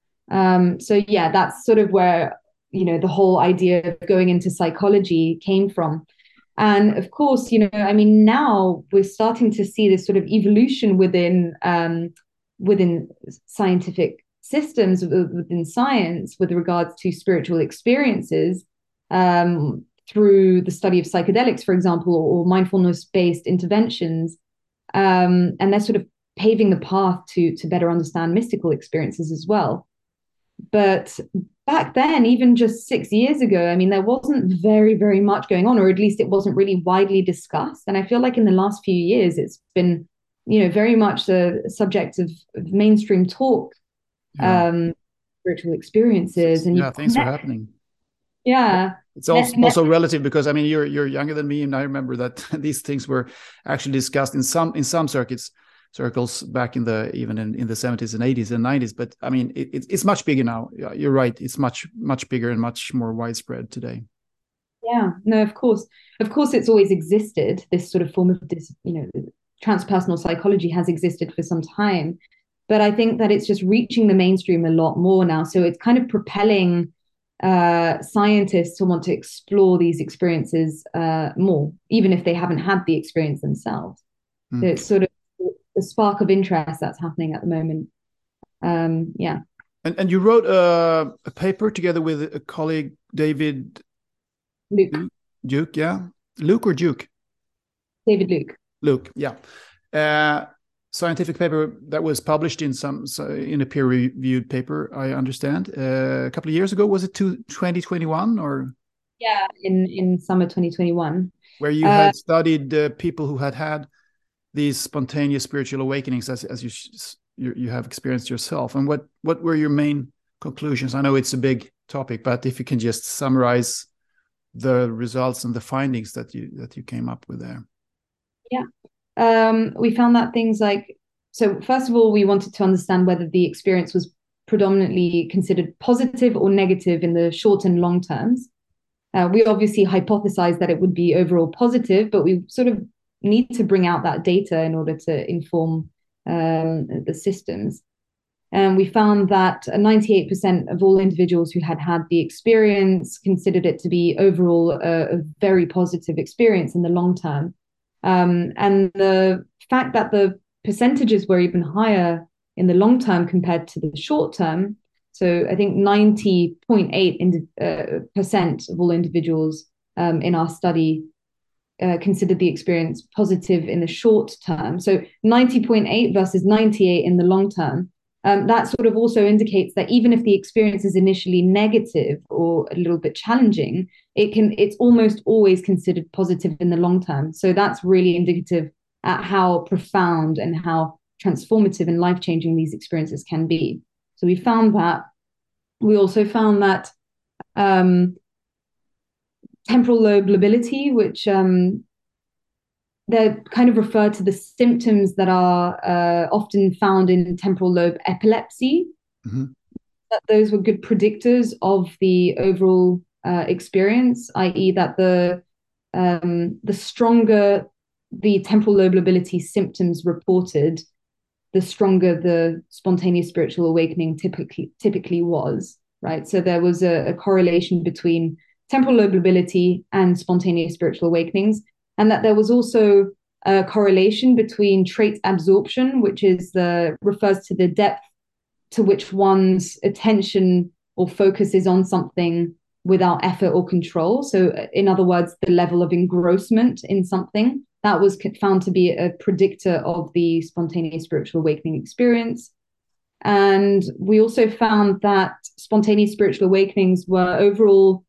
S2: Um, so yeah, that's sort of where, you know, the whole idea of going into psychology came from. And of course, you know, I mean, now we're starting to see this sort of evolution within um, within scientific systems, within science, with regards to spiritual experiences, um, through the study of psychedelics, for example, or, or mindfulness-based interventions, um, and they're sort of paving the path to to better understand mystical experiences as well. But back then, even just six years ago, I mean, there wasn't very, very much going on, or at least it wasn't really widely discussed. And I feel like in the last few years, it's been, you know, very much the subject of, of mainstream talk,
S1: Yeah.
S2: um, spiritual experiences, and
S1: Yeah,
S2: you
S1: things are happening.
S2: yeah.
S1: It's also also relative because I mean you're you're younger than me, and I remember that these things were actually discussed in some in some circuits circles back in the even in, in the seventies and eighties and nineties. But I mean it, it's it's much bigger now. You're right. It's much much bigger and much more widespread today.
S2: Yeah, no, of course, of course, it's always existed. This sort of form of this, you know, transpersonal psychology has existed for some time, but I think that it's just reaching the mainstream a lot more now. So it's kind of propelling uh, scientists to want to explore these experiences uh, more, even if they haven't had the experience themselves.
S1: Mm.
S2: So it's sort of the spark of interest that's happening at the moment. Um, yeah.
S1: And and you wrote a, a paper together with a colleague, David
S2: Luke.
S1: Duke, yeah, Luke or Duke?
S2: David Luke.
S1: Luke, yeah. Uh, scientific paper that was published in some in a peer-reviewed paper, I understand, uh, a couple of years ago. Was it to twenty twenty-one or?
S2: Yeah, in in summer twenty twenty-one.
S1: Where you
S2: uh,
S1: had studied uh, people who had had these spontaneous spiritual awakenings, as as you you, you have experienced yourself, and what what were your main conclusions? I know it's a big topic, but if you can just summarize the results and the findings that you that you came up with there.
S2: Yeah. Um, we found that things like, so first of all, we wanted to understand whether the experience was predominantly considered positive or negative in the short and long terms. Uh, we obviously hypothesized that it would be overall positive, but we sort of need to bring out that data in order to inform um, the systems. And we found that ninety-eight percent of all individuals who had had the experience considered it to be overall a, a very positive experience in the long term. Um, and the fact that the percentages were even higher in the long term compared to the short term. So I think ninety point eight uh, percent of all individuals um, in our study uh, considered the experience positive in the short term. So ninety point eight versus ninety-eight in the long term. Um, that sort of also indicates that even if the experience is initially negative or a little bit challenging, it can it's almost always considered positive in the long term. So that's really indicative at how profound and how transformative and life-changing these experiences can be. So we found that. We also found that um, temporal lobe lability, which um, they're kind of referred to the symptoms that are uh, often found in temporal lobe epilepsy. Mm-hmm. That those were good predictors of the overall uh, experience, that is, that the um, the stronger the temporal lobe lability symptoms reported, the stronger the spontaneous spiritual awakening typically typically was. Right, so there was a, a correlation between temporal lobe lability and spontaneous spiritual awakenings. And that there was also a correlation between trait absorption, which is the refers to the depth to which one's attention or focus is on something without effort or control. So in other words, the level of engrossment in something, that was found to be a predictor of the spontaneous spiritual awakening experience. And we also found that spontaneous spiritual awakenings were overall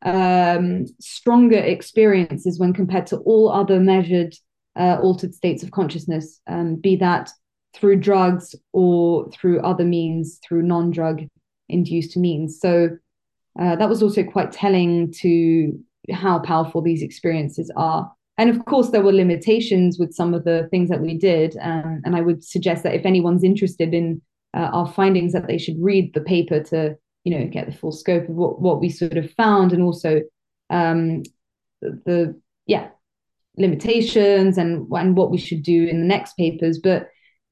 S2: um, stronger experiences when compared to all other measured uh, altered states of consciousness, um, be that through drugs or through other means, through non-drug induced means. So uh, that was also quite telling to how powerful these experiences are. And of course, there were limitations with some of the things that we did. Um, and I would suggest that if anyone's interested in uh, our findings, that they should read the paper to, you know, get the full scope of what, what we sort of found, and also um, the, the yeah limitations and and what we should do in the next papers. But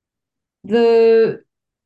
S2: the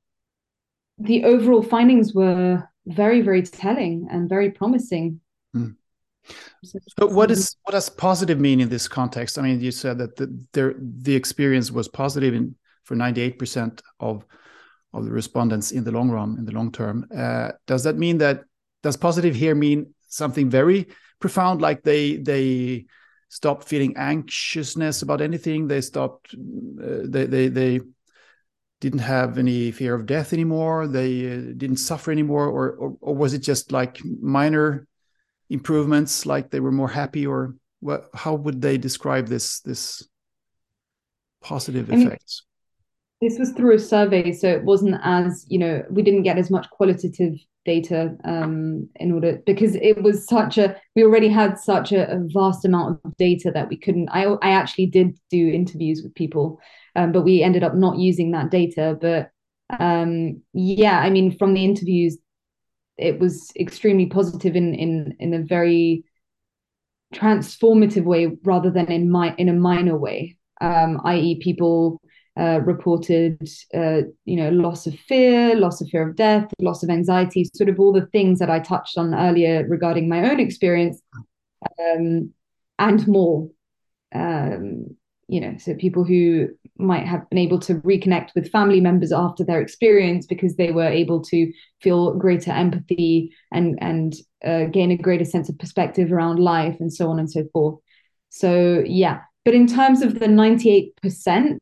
S2: the overall findings were very, very telling and very promising.
S1: Mm. So what is what does positive mean in this context? I mean, you said that the the, the experience was positive in for ninety-eight percent of of the respondents in the long run, in the long term. Uh, does that mean that, does positive here mean something very profound, like they they stopped feeling anxiousness about anything, they stopped, uh, they they they didn't have any fear of death anymore, they uh, didn't suffer anymore, or, or or was it just like minor improvements, like they were more happy, or what? How would they describe this this positive
S2: I mean,
S1: effects?
S2: this was through a survey, so it wasn't as, you know, we didn't get as much qualitative data um, in order, because it was such a, we already had such a, a vast amount of data that we couldn't, I, I actually did do interviews with people, um, but we ended up not using that data. But um, yeah, I mean, from the interviews, it was extremely positive in, in, in a very transformative way rather than in my, in a minor way, um, that is people Uh, reported, uh, you know, loss of fear, loss of fear of death, loss of anxiety, sort of all the things that I touched on earlier regarding my own experience, um, and more. Um, you know, so people who might have been able to reconnect with family members after their experience because they were able to feel greater empathy and and uh, gain a greater sense of perspective around life, and so on and so forth. So yeah, but in terms of the ninety-eight percent,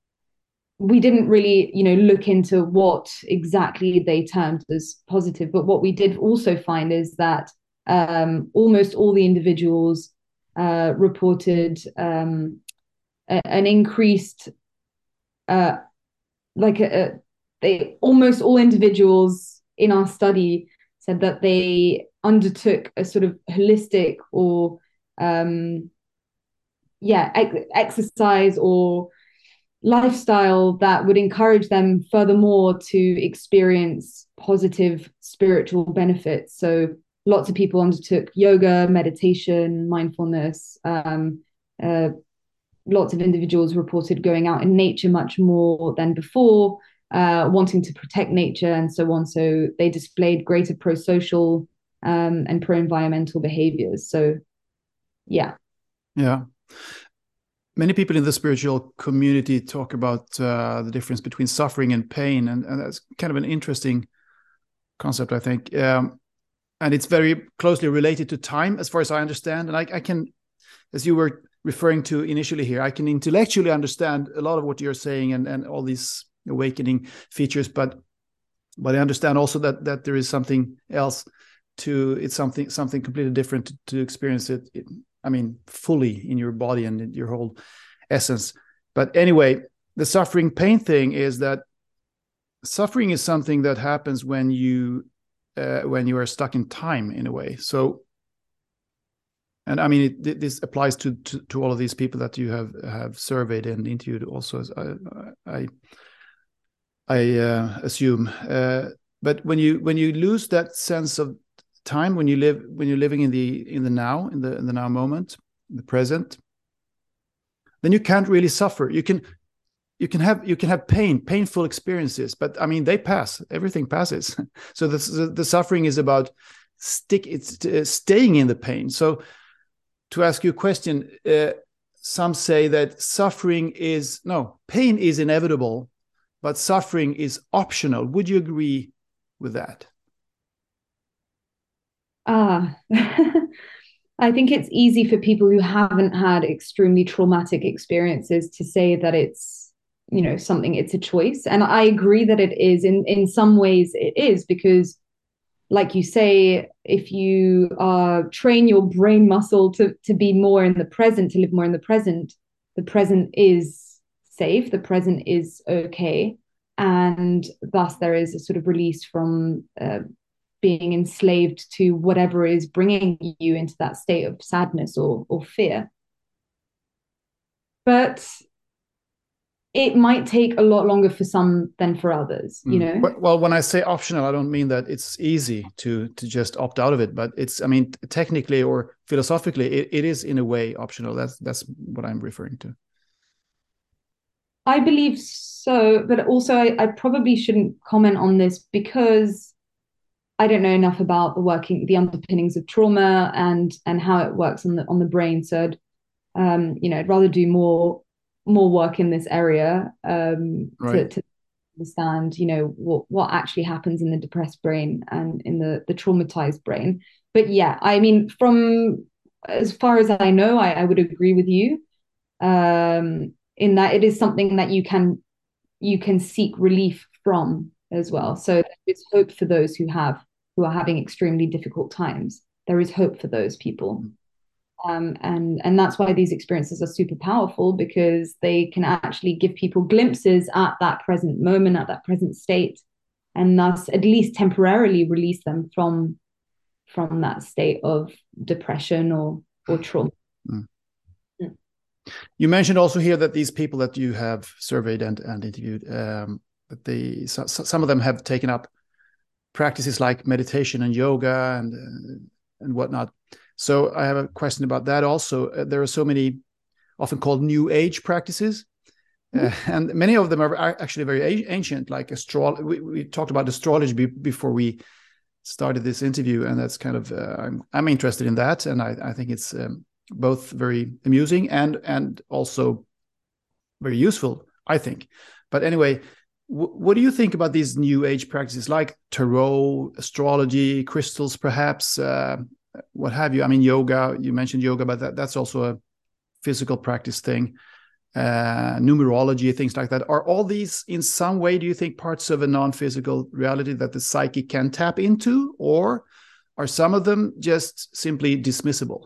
S2: we didn't really, you know, look into what exactly they termed as positive. But what we did also find is that um, almost all the individuals uh, reported um, a, an increased, uh, like a, a, they almost all individuals in our study said that they undertook a sort of holistic or um, yeah ex- exercise or lifestyle that would encourage them furthermore to experience positive spiritual benefits. So lots of people undertook yoga, meditation, mindfulness. Um, uh, lots of individuals reported going out in nature much more than before, uh, wanting to protect nature, and so on. So they displayed greater pro-social um, and pro-environmental behaviors. So yeah.
S1: Yeah. Many people in the spiritual community talk about uh, the difference between suffering and pain, and, and that's kind of an interesting concept, I think. Um, and it's very closely related to time, as far as I understand. And I, I can, as you were referring to initially here, I can intellectually understand a lot of what you're saying and, and all these awakening features, but but I understand also that that there is something else to it's something something completely different to, to experience it. it I mean, fully in your body and in your whole essence. But anyway, the suffering pain thing is that suffering is something that happens when you uh, when you are stuck in time, in a way. So, and I mean, it, this applies to, to to all of these people that you have have surveyed and interviewed. Also, I I I uh, assume. Uh, but when you when you lose that sense of time, when you live when you're living in the in the now in the in the now moment, in the present, then you can't really suffer. You can you can have you can have pain, painful experiences, but I mean, they pass. Everything passes. So the the suffering is about stick it's uh, staying in the pain. So to ask you a question, uh, some say that suffering is no pain is inevitable, but suffering is optional. Would you agree with that?
S2: Ah, I think it's easy for people who haven't had extremely traumatic experiences to say that it's, you know, something, it's a choice. And I agree that it is. In, in some ways, it is, because, like you say, if you uh, train your brain muscle to, to be more in the present, to live more in the present, the present is safe, the present is okay. And thus there is a sort of release from uh, being enslaved to whatever is bringing you into that state of sadness or, or fear. But it might take a lot longer for some than for others, you
S1: Mm.
S2: know?
S1: Well, when I say optional, I don't mean that it's easy to to just opt out of it, but it's, I mean, technically or philosophically, it, it is in a way optional. That's that's what I'm referring to.
S2: I believe so, but also I, I probably shouldn't comment on this because I don't know enough about the working, the underpinnings of trauma and and how it works on the on the brain. So, I'd, um, you know, I'd rather do more more work in this area um,
S1: Right.
S2: to to understand, you know, what what actually happens in the depressed brain and in the the traumatized brain. But yeah, I mean, from as far as I know, I, I would agree with you um, in that it is something that you can you can seek relief from as well. So there's hope for those who have who are having extremely difficult times. There is hope for those people. Um, and and that's why these experiences are super powerful because they can actually give people glimpses at that present moment, at that present state, and thus at least temporarily release them from from that state of depression or or trauma.
S1: Mm. You mentioned also here that these people that you have surveyed and, and interviewed, um, that they so, so some of them have taken up practices like meditation and yoga and uh, and whatnot. So I have a question about that also. Uh, there are so many often called New Age practices, uh, and many of them are actually very ancient, like astrology. We, we talked about astrology be before we started this interview, and that's kind of uh, I'm I'm interested in that, and I, I think it's um, both very amusing and and also very useful, I think. But anyway, w- what do you think about these New Age practices like tarot, astrology, crystals, perhaps, uh, what have you? I mean, yoga. You mentioned yoga, but that, that's also a physical practice thing. Uh, numerology, things like that. Are all these in some way, do you think, parts of a non-physical reality that the psyche can tap into, or are some of them just simply dismissible?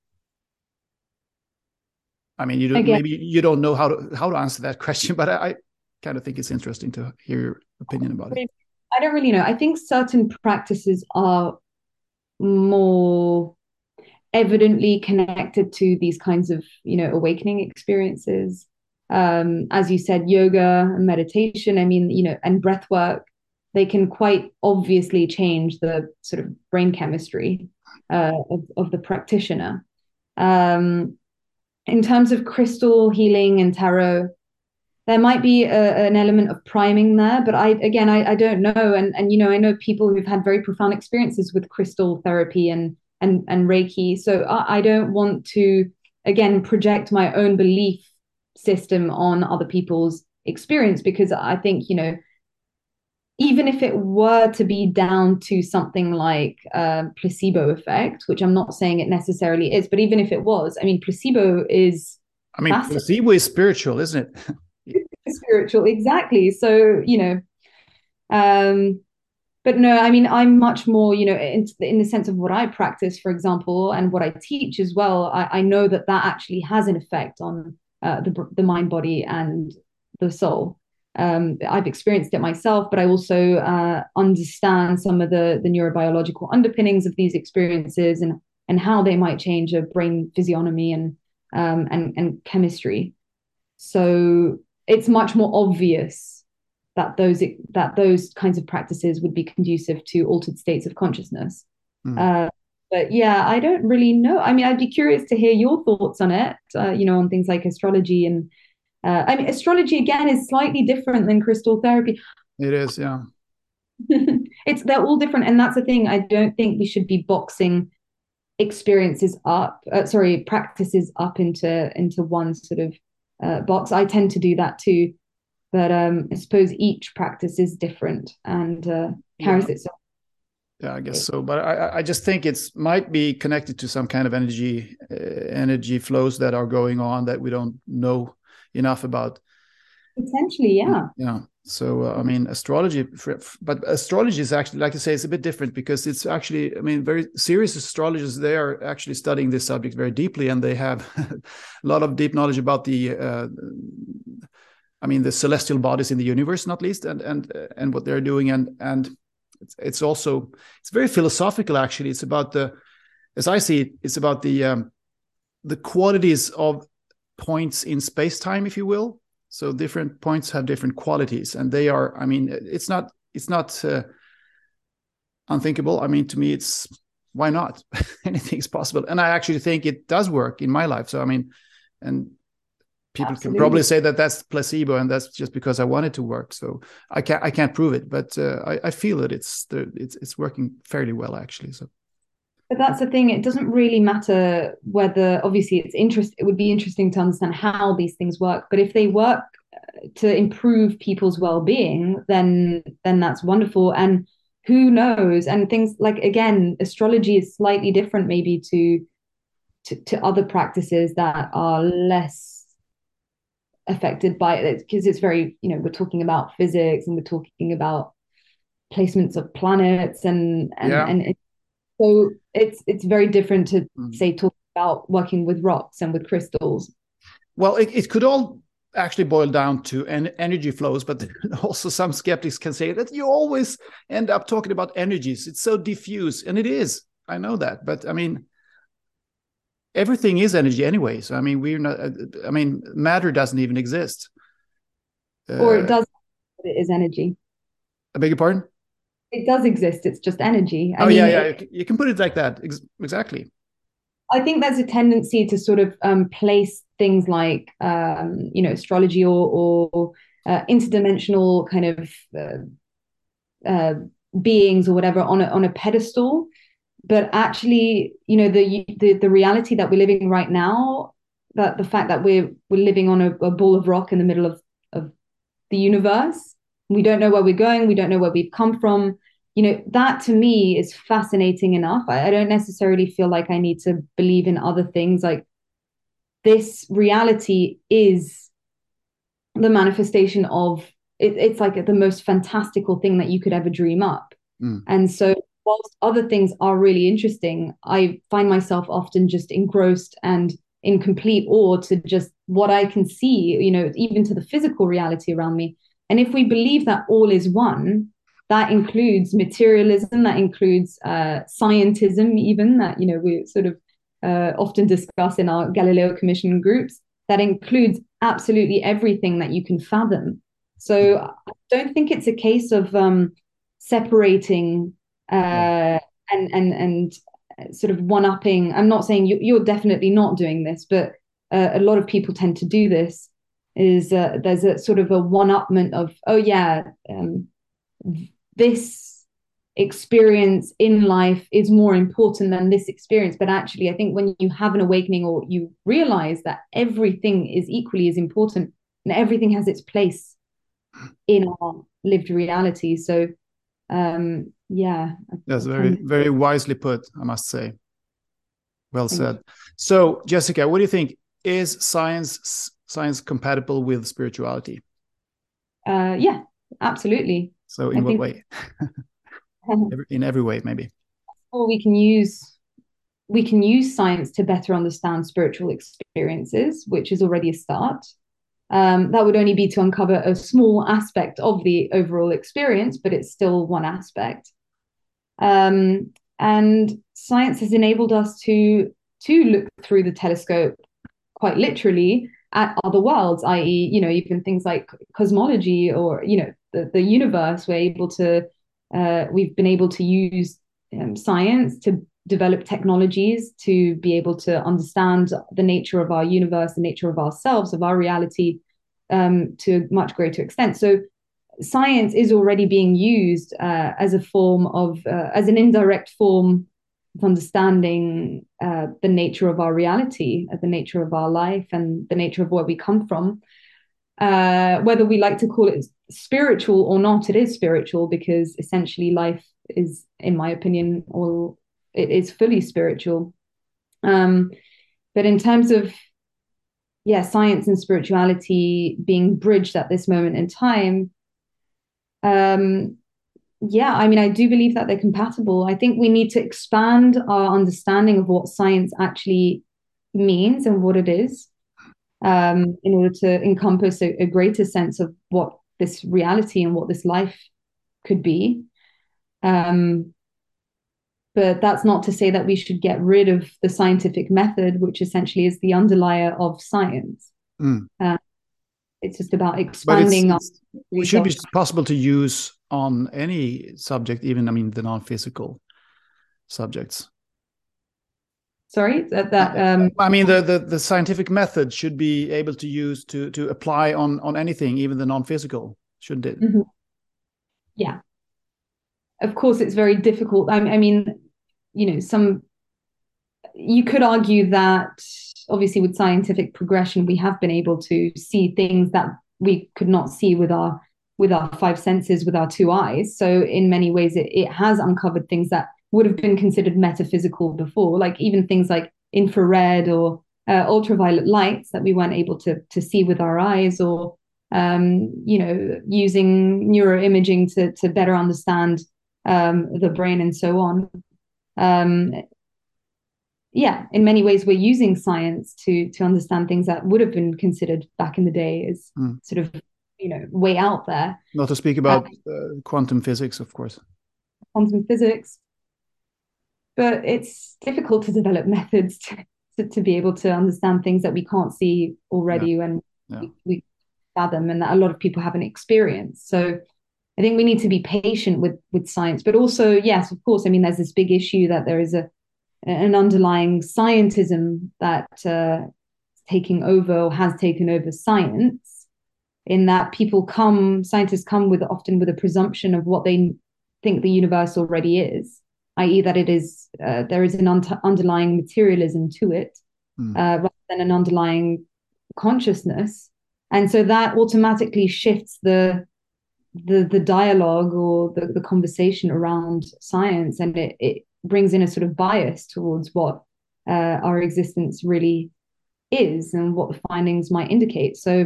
S1: I mean, you don't,
S2: Again,
S1: maybe you don't know how to how to answer that question, but I, I kind of think it's interesting to hear your opinion about it.
S2: I don't really know. I think certain practices are more evidently connected to these kinds of, you know, awakening experiences. Um, as you said, yoga and meditation, I mean, you know, and breath work, they can quite obviously change the sort of brain chemistry uh, of, of the practitioner. Um, in terms of crystal healing and tarot, there might be a, an element of priming there, but I again I, I don't know. And and you know, I know people who've had very profound experiences with crystal therapy and and and Reiki. So I, I don't want to again project my own belief system on other people's experience because I think, you know, even if it were to be down to something like uh, placebo effect, which I'm not saying it necessarily is, but even if it was, I mean, placebo is
S1: I mean,
S2: massive.
S1: placebo is spiritual, isn't it?
S2: Spiritual, exactly. So, you know, um, but no, I mean, I'm much more, you know, in, in the sense of what I practice, for example, and what I teach as well. I, I know that that actually has an effect on uh, the the mind, body, and the soul. Um, I've experienced it myself, but I also uh, understand some of the the neurobiological underpinnings of these experiences and and how they might change a brain physiognomy and um, and and chemistry. So it's much more obvious that those that those kinds of practices would be conducive to altered states of consciousness.
S1: Mm.
S2: Uh, but yeah, I don't really know. I mean, I'd be curious to hear your thoughts on it. Uh, you know, on things like astrology and uh, I mean, astrology again is slightly different than crystal therapy.
S1: It is, yeah.
S2: It's they're all different, and that's the thing. I don't think we should be boxing experiences up. Uh, sorry, practices up into into one sort of uh, box. I tend to do that too. But um, I suppose each practice is different and uh,
S1: Yeah.
S2: carries its own.
S1: Yeah, I guess so. But I, I just think it's might be connected to some kind of energy, uh, energy flows that are going on that we don't know enough about.
S2: Potentially, yeah.
S1: Yeah. So uh, I mean, astrology, but astrology is actually, like I say, it's a bit different because it's actually, I mean, very serious astrologers. They are actually studying this subject very deeply, and they have a lot of deep knowledge about the, uh, I mean, the celestial bodies in the universe, not least, and and and what they're doing, and and it's, it's also it's very philosophical. Actually, it's about the, as I see it, it's about the um, the qualities of points in space time, if you will. So different points have different qualities, and they are, I mean, it's not, it's not uh, unthinkable. I mean, to me, it's, why not? Anything's possible. And I actually think it does work in my life. So, I mean, and people Absolutely. Can probably say that that's placebo and that's just because I want it to work. So I can't, I can't prove it, but uh, I, I feel that it's, the, it's, it's working fairly well, actually. So.
S2: But that's the thing. It doesn't really matter whether, obviously, it's interest. It would be interesting to understand how these things work. But if they work to improve people's well-being, then then that's wonderful. And who knows? And things like, again, astrology is slightly different, maybe to to, to other practices that are less affected by it, because it's very, you know, we're talking about physics and we're talking about placements of planets and and yeah. and. It, So it's it's very different to mm. say talk about working with rocks and with crystals.
S1: Well, it, it could all actually boil down to en energy flows, but also some skeptics can say that you always end up talking about energies. It's so diffuse, and it is. I know that, but I mean, everything is energy anyway. So I mean, we're not. I mean, matter doesn't even exist.
S2: Or it does. But it is energy.
S1: I beg your pardon?
S2: It does exist. It's just energy.
S1: I oh, mean, yeah, yeah. It, you can put it like that. Ex exactly.
S2: I think there's a tendency to sort of um, place things like, um, you know, astrology or, or uh, interdimensional kind of uh, uh, beings or whatever on a, on a pedestal. But actually, you know, the, the, the reality that we're living right now, that the fact that we're, we're living on a, a ball of rock in the middle of, of the universe, we don't know where we're going. We don't know where we've come from. You know, that to me is fascinating enough. I, I don't necessarily feel like I need to believe in other things. Like, this reality is the manifestation of, it, it's like the most fantastical thing that you could ever dream up. Mm. And so whilst other things are really interesting, I find myself often just engrossed and in complete awe to just what I can see, you know, even to the physical reality around me. And if we believe that all is one, that includes materialism, that includes uh, scientism, even that, you know, we sort of uh, often discuss in our Galileo Commission groups, that includes absolutely everything that you can fathom. So I don't think it's a case of um, separating uh, and, and, and sort of one-upping. I'm not saying you, you're definitely not doing this, but uh, a lot of people tend to do this. Is uh, there's a sort of a one-upment of, oh yeah, um, this experience in life is more important than this experience. But actually, I think when you have an awakening or you realize that everything is equally as important and everything has its place in our lived reality. So um, yeah.
S1: That's very, very wisely put, I must say. Well said. So Jessica, what do you think? Is science science compatible with spirituality?
S2: Uh, yeah, absolutely.
S1: So in I what think, way? In every way, maybe.
S2: Or we can use we can use science to better understand spiritual experiences, which is already a start. Um, that would only be to uncover a small aspect of the overall experience, but it's still one aspect. Um, and science has enabled us to to look through the telescope quite literally at other worlds, that is, you know, even things like cosmology or, you know, the, the universe. We're able to, uh, we've been able to use um, science to develop technologies to be able to understand the nature of our universe, the nature of ourselves, of our reality um, to a much greater extent. So science is already being used uh, as a form of, uh, as an indirect form of understanding uh, the nature of our reality, uh, the nature of our life, and the nature of where we come from. Uh, whether we like to call it spiritual or not, it is spiritual, because essentially life is, in my opinion, all it is fully spiritual. Um, but in terms of, yeah, science and spirituality being bridged at this moment in time, um, yeah, I mean, I do believe that they're compatible. I think we need to expand our understanding of what science actually means and what it is, um, in order to encompass a, a greater sense of what this reality and what this life could be. Um, but that's not to say that we should get rid of the scientific method, which essentially is the underlier of science. Mm. Uh, it's just about
S1: But it's,
S2: expanding.
S1: it's it should be possible to use on any subject, even, I mean, the non-physical subjects.
S2: Sorry, that, that um,
S1: I mean, the, the the scientific method should be able to use to to apply on on anything, even the non-physical, shouldn't it?
S2: Mm-hmm. Yeah. Of course, it's very difficult. I, I mean, you know, some you could argue that obviously with scientific progression, we have been able to see things that we could not see with our with our five senses, with our two eyes. So in many ways, it, it has uncovered things that would have been considered metaphysical before, like even things like infrared or uh, ultraviolet lights that we weren't able to to see with our eyes, or um, you know, using neuroimaging to to better understand um, the brain and so on. Um, yeah, in many ways, we're using science to to understand things that would have been considered back in the day as mm. sort of, you know, way out there.
S1: Not to speak about uh, uh, quantum physics, of course.
S2: Quantum physics. But it's difficult to develop methods to, to, to be able to understand things that we can't see already yeah. when yeah. we, we fathom, and that a lot of people haven't experienced. So I think we need to be patient with with science, but also, yes, of course, I mean, there's this big issue that there is a an underlying scientism that uh, is taking over or has taken over science, in that people come, scientists come with often with a presumption of what they think the universe already is, that is that it is, uh, there is an un- underlying materialism to it, mm. uh, rather than an underlying consciousness. And so that automatically shifts the the the dialogue or the, the conversation around science, and it, it brings in a sort of bias towards what uh, our existence really is and what the findings might indicate. So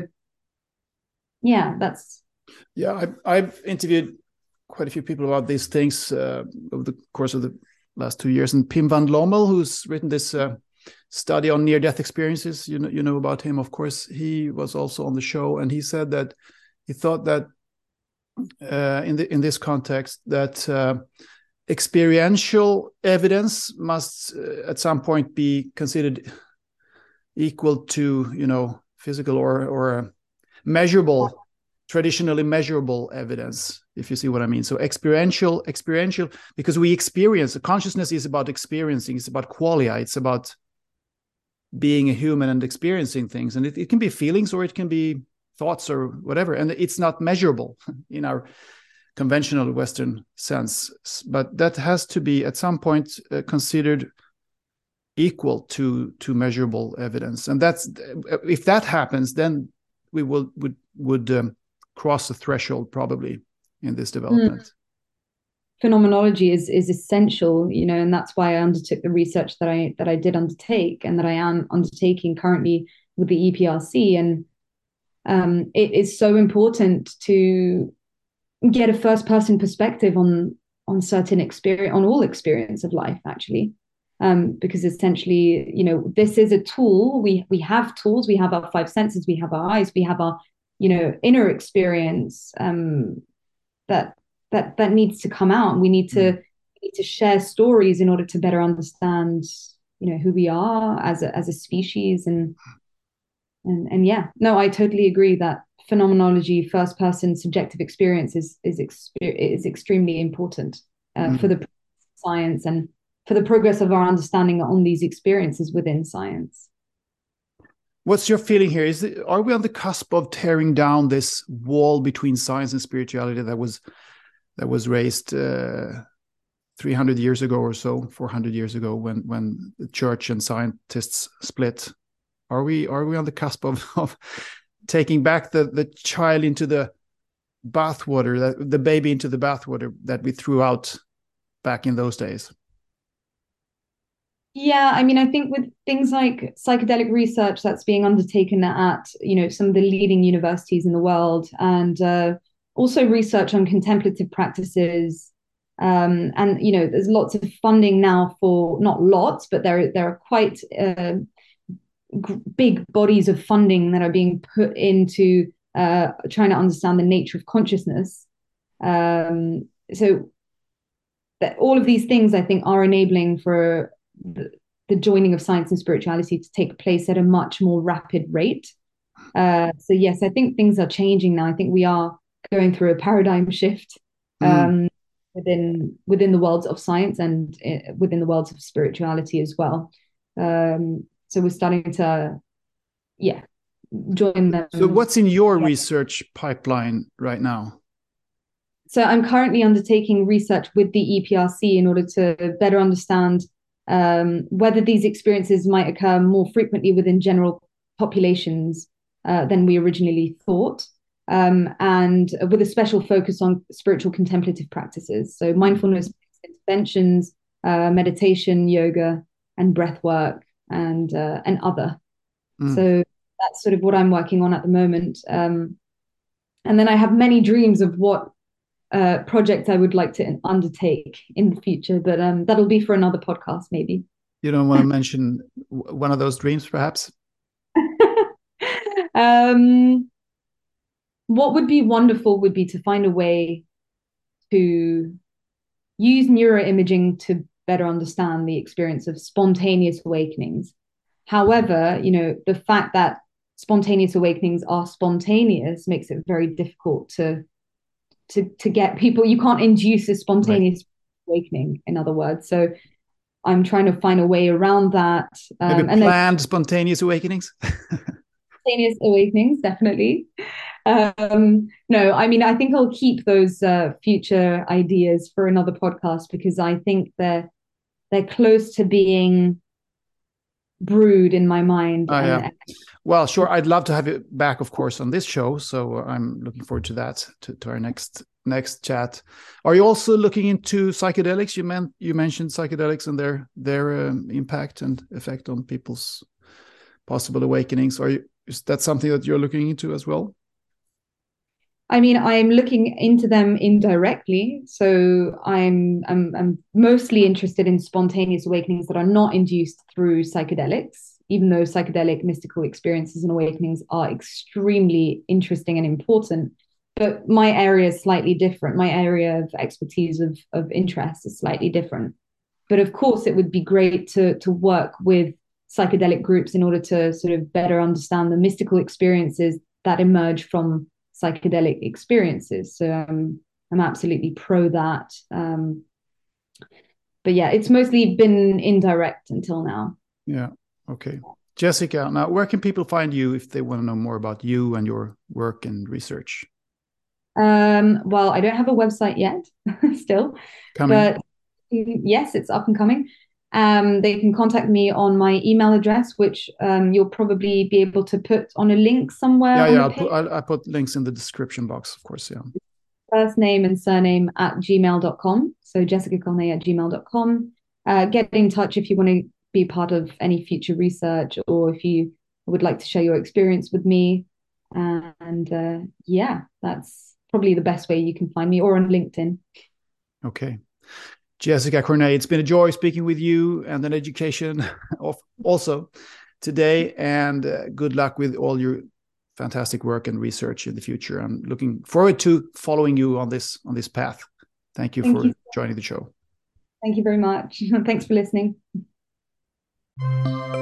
S2: yeah, that's
S1: yeah I, I've interviewed quite a few people about these things uh, over the course of the last two years, and Pim van Lommel, who's written this uh, study on near-death experiences, you know you know about him, of course. He was also on the show, and he said that he thought that uh, in the in this context that uh, experiential evidence must uh, at some point be considered equal to, you know, physical or or measurable, traditionally measurable evidence, if you see what I mean. So experiential, experiential, because we experience, consciousness is about experiencing, it's about qualia, it's about being a human and experiencing things. And it, it can be feelings or it can be thoughts or whatever. And it's not measurable in our conventional Western sense, but that has to be at some point uh, considered equal to to measurable evidence. And that's, if that happens, then we will would would um, cross the threshold probably in this development. Mm.
S2: Phenomenology is is essential, you know, and that's why I undertook the research that I that I did undertake, and that I am undertaking currently with the E P R C. And um, it is so important to get a first person perspective on on certain experience, on all experience of life, actually. Um, because essentially, you know, this is a tool. We we have tools. We have our five senses. We have our eyes. We have our, you know, inner experience um, that that that needs to come out. And we need to mm. we need to share stories in order to better understand, you know, who we are as a as a species. And and and yeah, no, I totally agree that phenomenology, first person subjective experience, is is exper- is extremely important uh, mm. for the science and for the progress of our understanding on these experiences within science.
S1: What's your feeling here? Is it, are we on the cusp of tearing down this wall between science and spirituality that was that was raised uh, three hundred years ago or so, four hundred years ago, when when the church and scientists split? Are we are we on the cusp of, of taking back the the child into the bathwater, that the baby into the bathwater that we threw out back in those days?
S2: Yeah, I mean, I think with things like psychedelic research that's being undertaken at, you know, some of the leading universities in the world, and uh, also research on contemplative practices, um, and you know, there's lots of funding now for, not lots, but there there are quite uh, g- big bodies of funding that are being put into uh, trying to understand the nature of consciousness. Um, so that all of these things, I think, are enabling for the, the joining of science and spirituality to take place at a much more rapid rate. Uh, so yes, I think things are changing now. I think we are going through a paradigm shift
S1: Mm.
S2: um, within within the worlds of science and uh, within the worlds of spirituality as well. Um, so we're starting to, yeah, join
S1: So
S2: them.
S1: what's in your
S2: Yeah.
S1: research pipeline right now?
S2: So I'm currently undertaking research with the E P R C in order to better understand um, whether these experiences might occur more frequently within general populations uh, than we originally thought, um, and with a special focus on spiritual contemplative practices. So mindfulness interventions, uh, meditation, yoga, and breath work, and uh, and other.
S1: Mm.
S2: So that's sort of what I'm working on at the moment. Um, and then I have many dreams of what uh, project I would like to undertake in the future, but um, that'll be for another podcast, maybe.
S1: You don't want to mention one of those dreams, perhaps?
S2: um, what would be wonderful would be to find a way to use neuroimaging to better understand the experience of spontaneous awakenings. However, you know, the fact that spontaneous awakenings are spontaneous makes it very difficult to to to get people. You can't induce a spontaneous right. awakening, in other words. So I'm trying to find a way around that.
S1: Um, Maybe
S2: and
S1: planned
S2: then,
S1: spontaneous awakenings?
S2: Spontaneous awakenings, definitely. Um, no, I mean, I think I'll keep those uh, future ideas for another podcast because I think they're they're close to being brewed in my mind.
S1: Oh,
S2: and
S1: yeah. Well, sure. I'd love to have you back, of course, on this show. So I'm looking forward to that, to, to our next next chat. Are you also looking into psychedelics? You meant you mentioned psychedelics and their their um, impact and effect on people's possible awakenings. Are you, is that something that you're looking into as well?
S2: I mean, I'm looking into them indirectly. So I'm I'm I'm mostly interested in spontaneous awakenings that are not induced through psychedelics, even though psychedelic mystical experiences and awakenings are extremely interesting and important. But my area is slightly different. My area of expertise of of interest is slightly different. But of course, it would be great to to work with psychedelic groups in order to sort of better understand the mystical experiences that emerge from psychedelic experiences. So um, I'm absolutely pro that. Um, but yeah, it's mostly been indirect until now.
S1: Yeah. Okay. Jessica, now where can people find you if they want to know more about you and your work and research?
S2: Um, well, I don't have a website yet, still,
S1: Coming.
S2: but yes, it's up and coming. Um, they can contact me on my email address, which um, you'll probably be able to put on a link somewhere.
S1: Yeah,
S2: on
S1: yeah.
S2: the
S1: I'll
S2: page.
S1: put, I'll, I'll put links in the description box, of course. Yeah.
S2: First name and surname at gmail dot com. So Jessica Cornet at gmail dot com. Uh, get in touch if you want to be part of any future research or if you would like to share your experience with me. And uh, yeah, that's probably the best way you can find me, or on LinkedIn.
S1: Okay. Jessica Cornet, it's been a joy speaking with you and an education of also today. And uh, good luck with all your fantastic work and research in the future. I'm looking forward to following you on this on this path. Thank you Thank for you. joining the show.
S2: Thank you very much. Thanks for listening.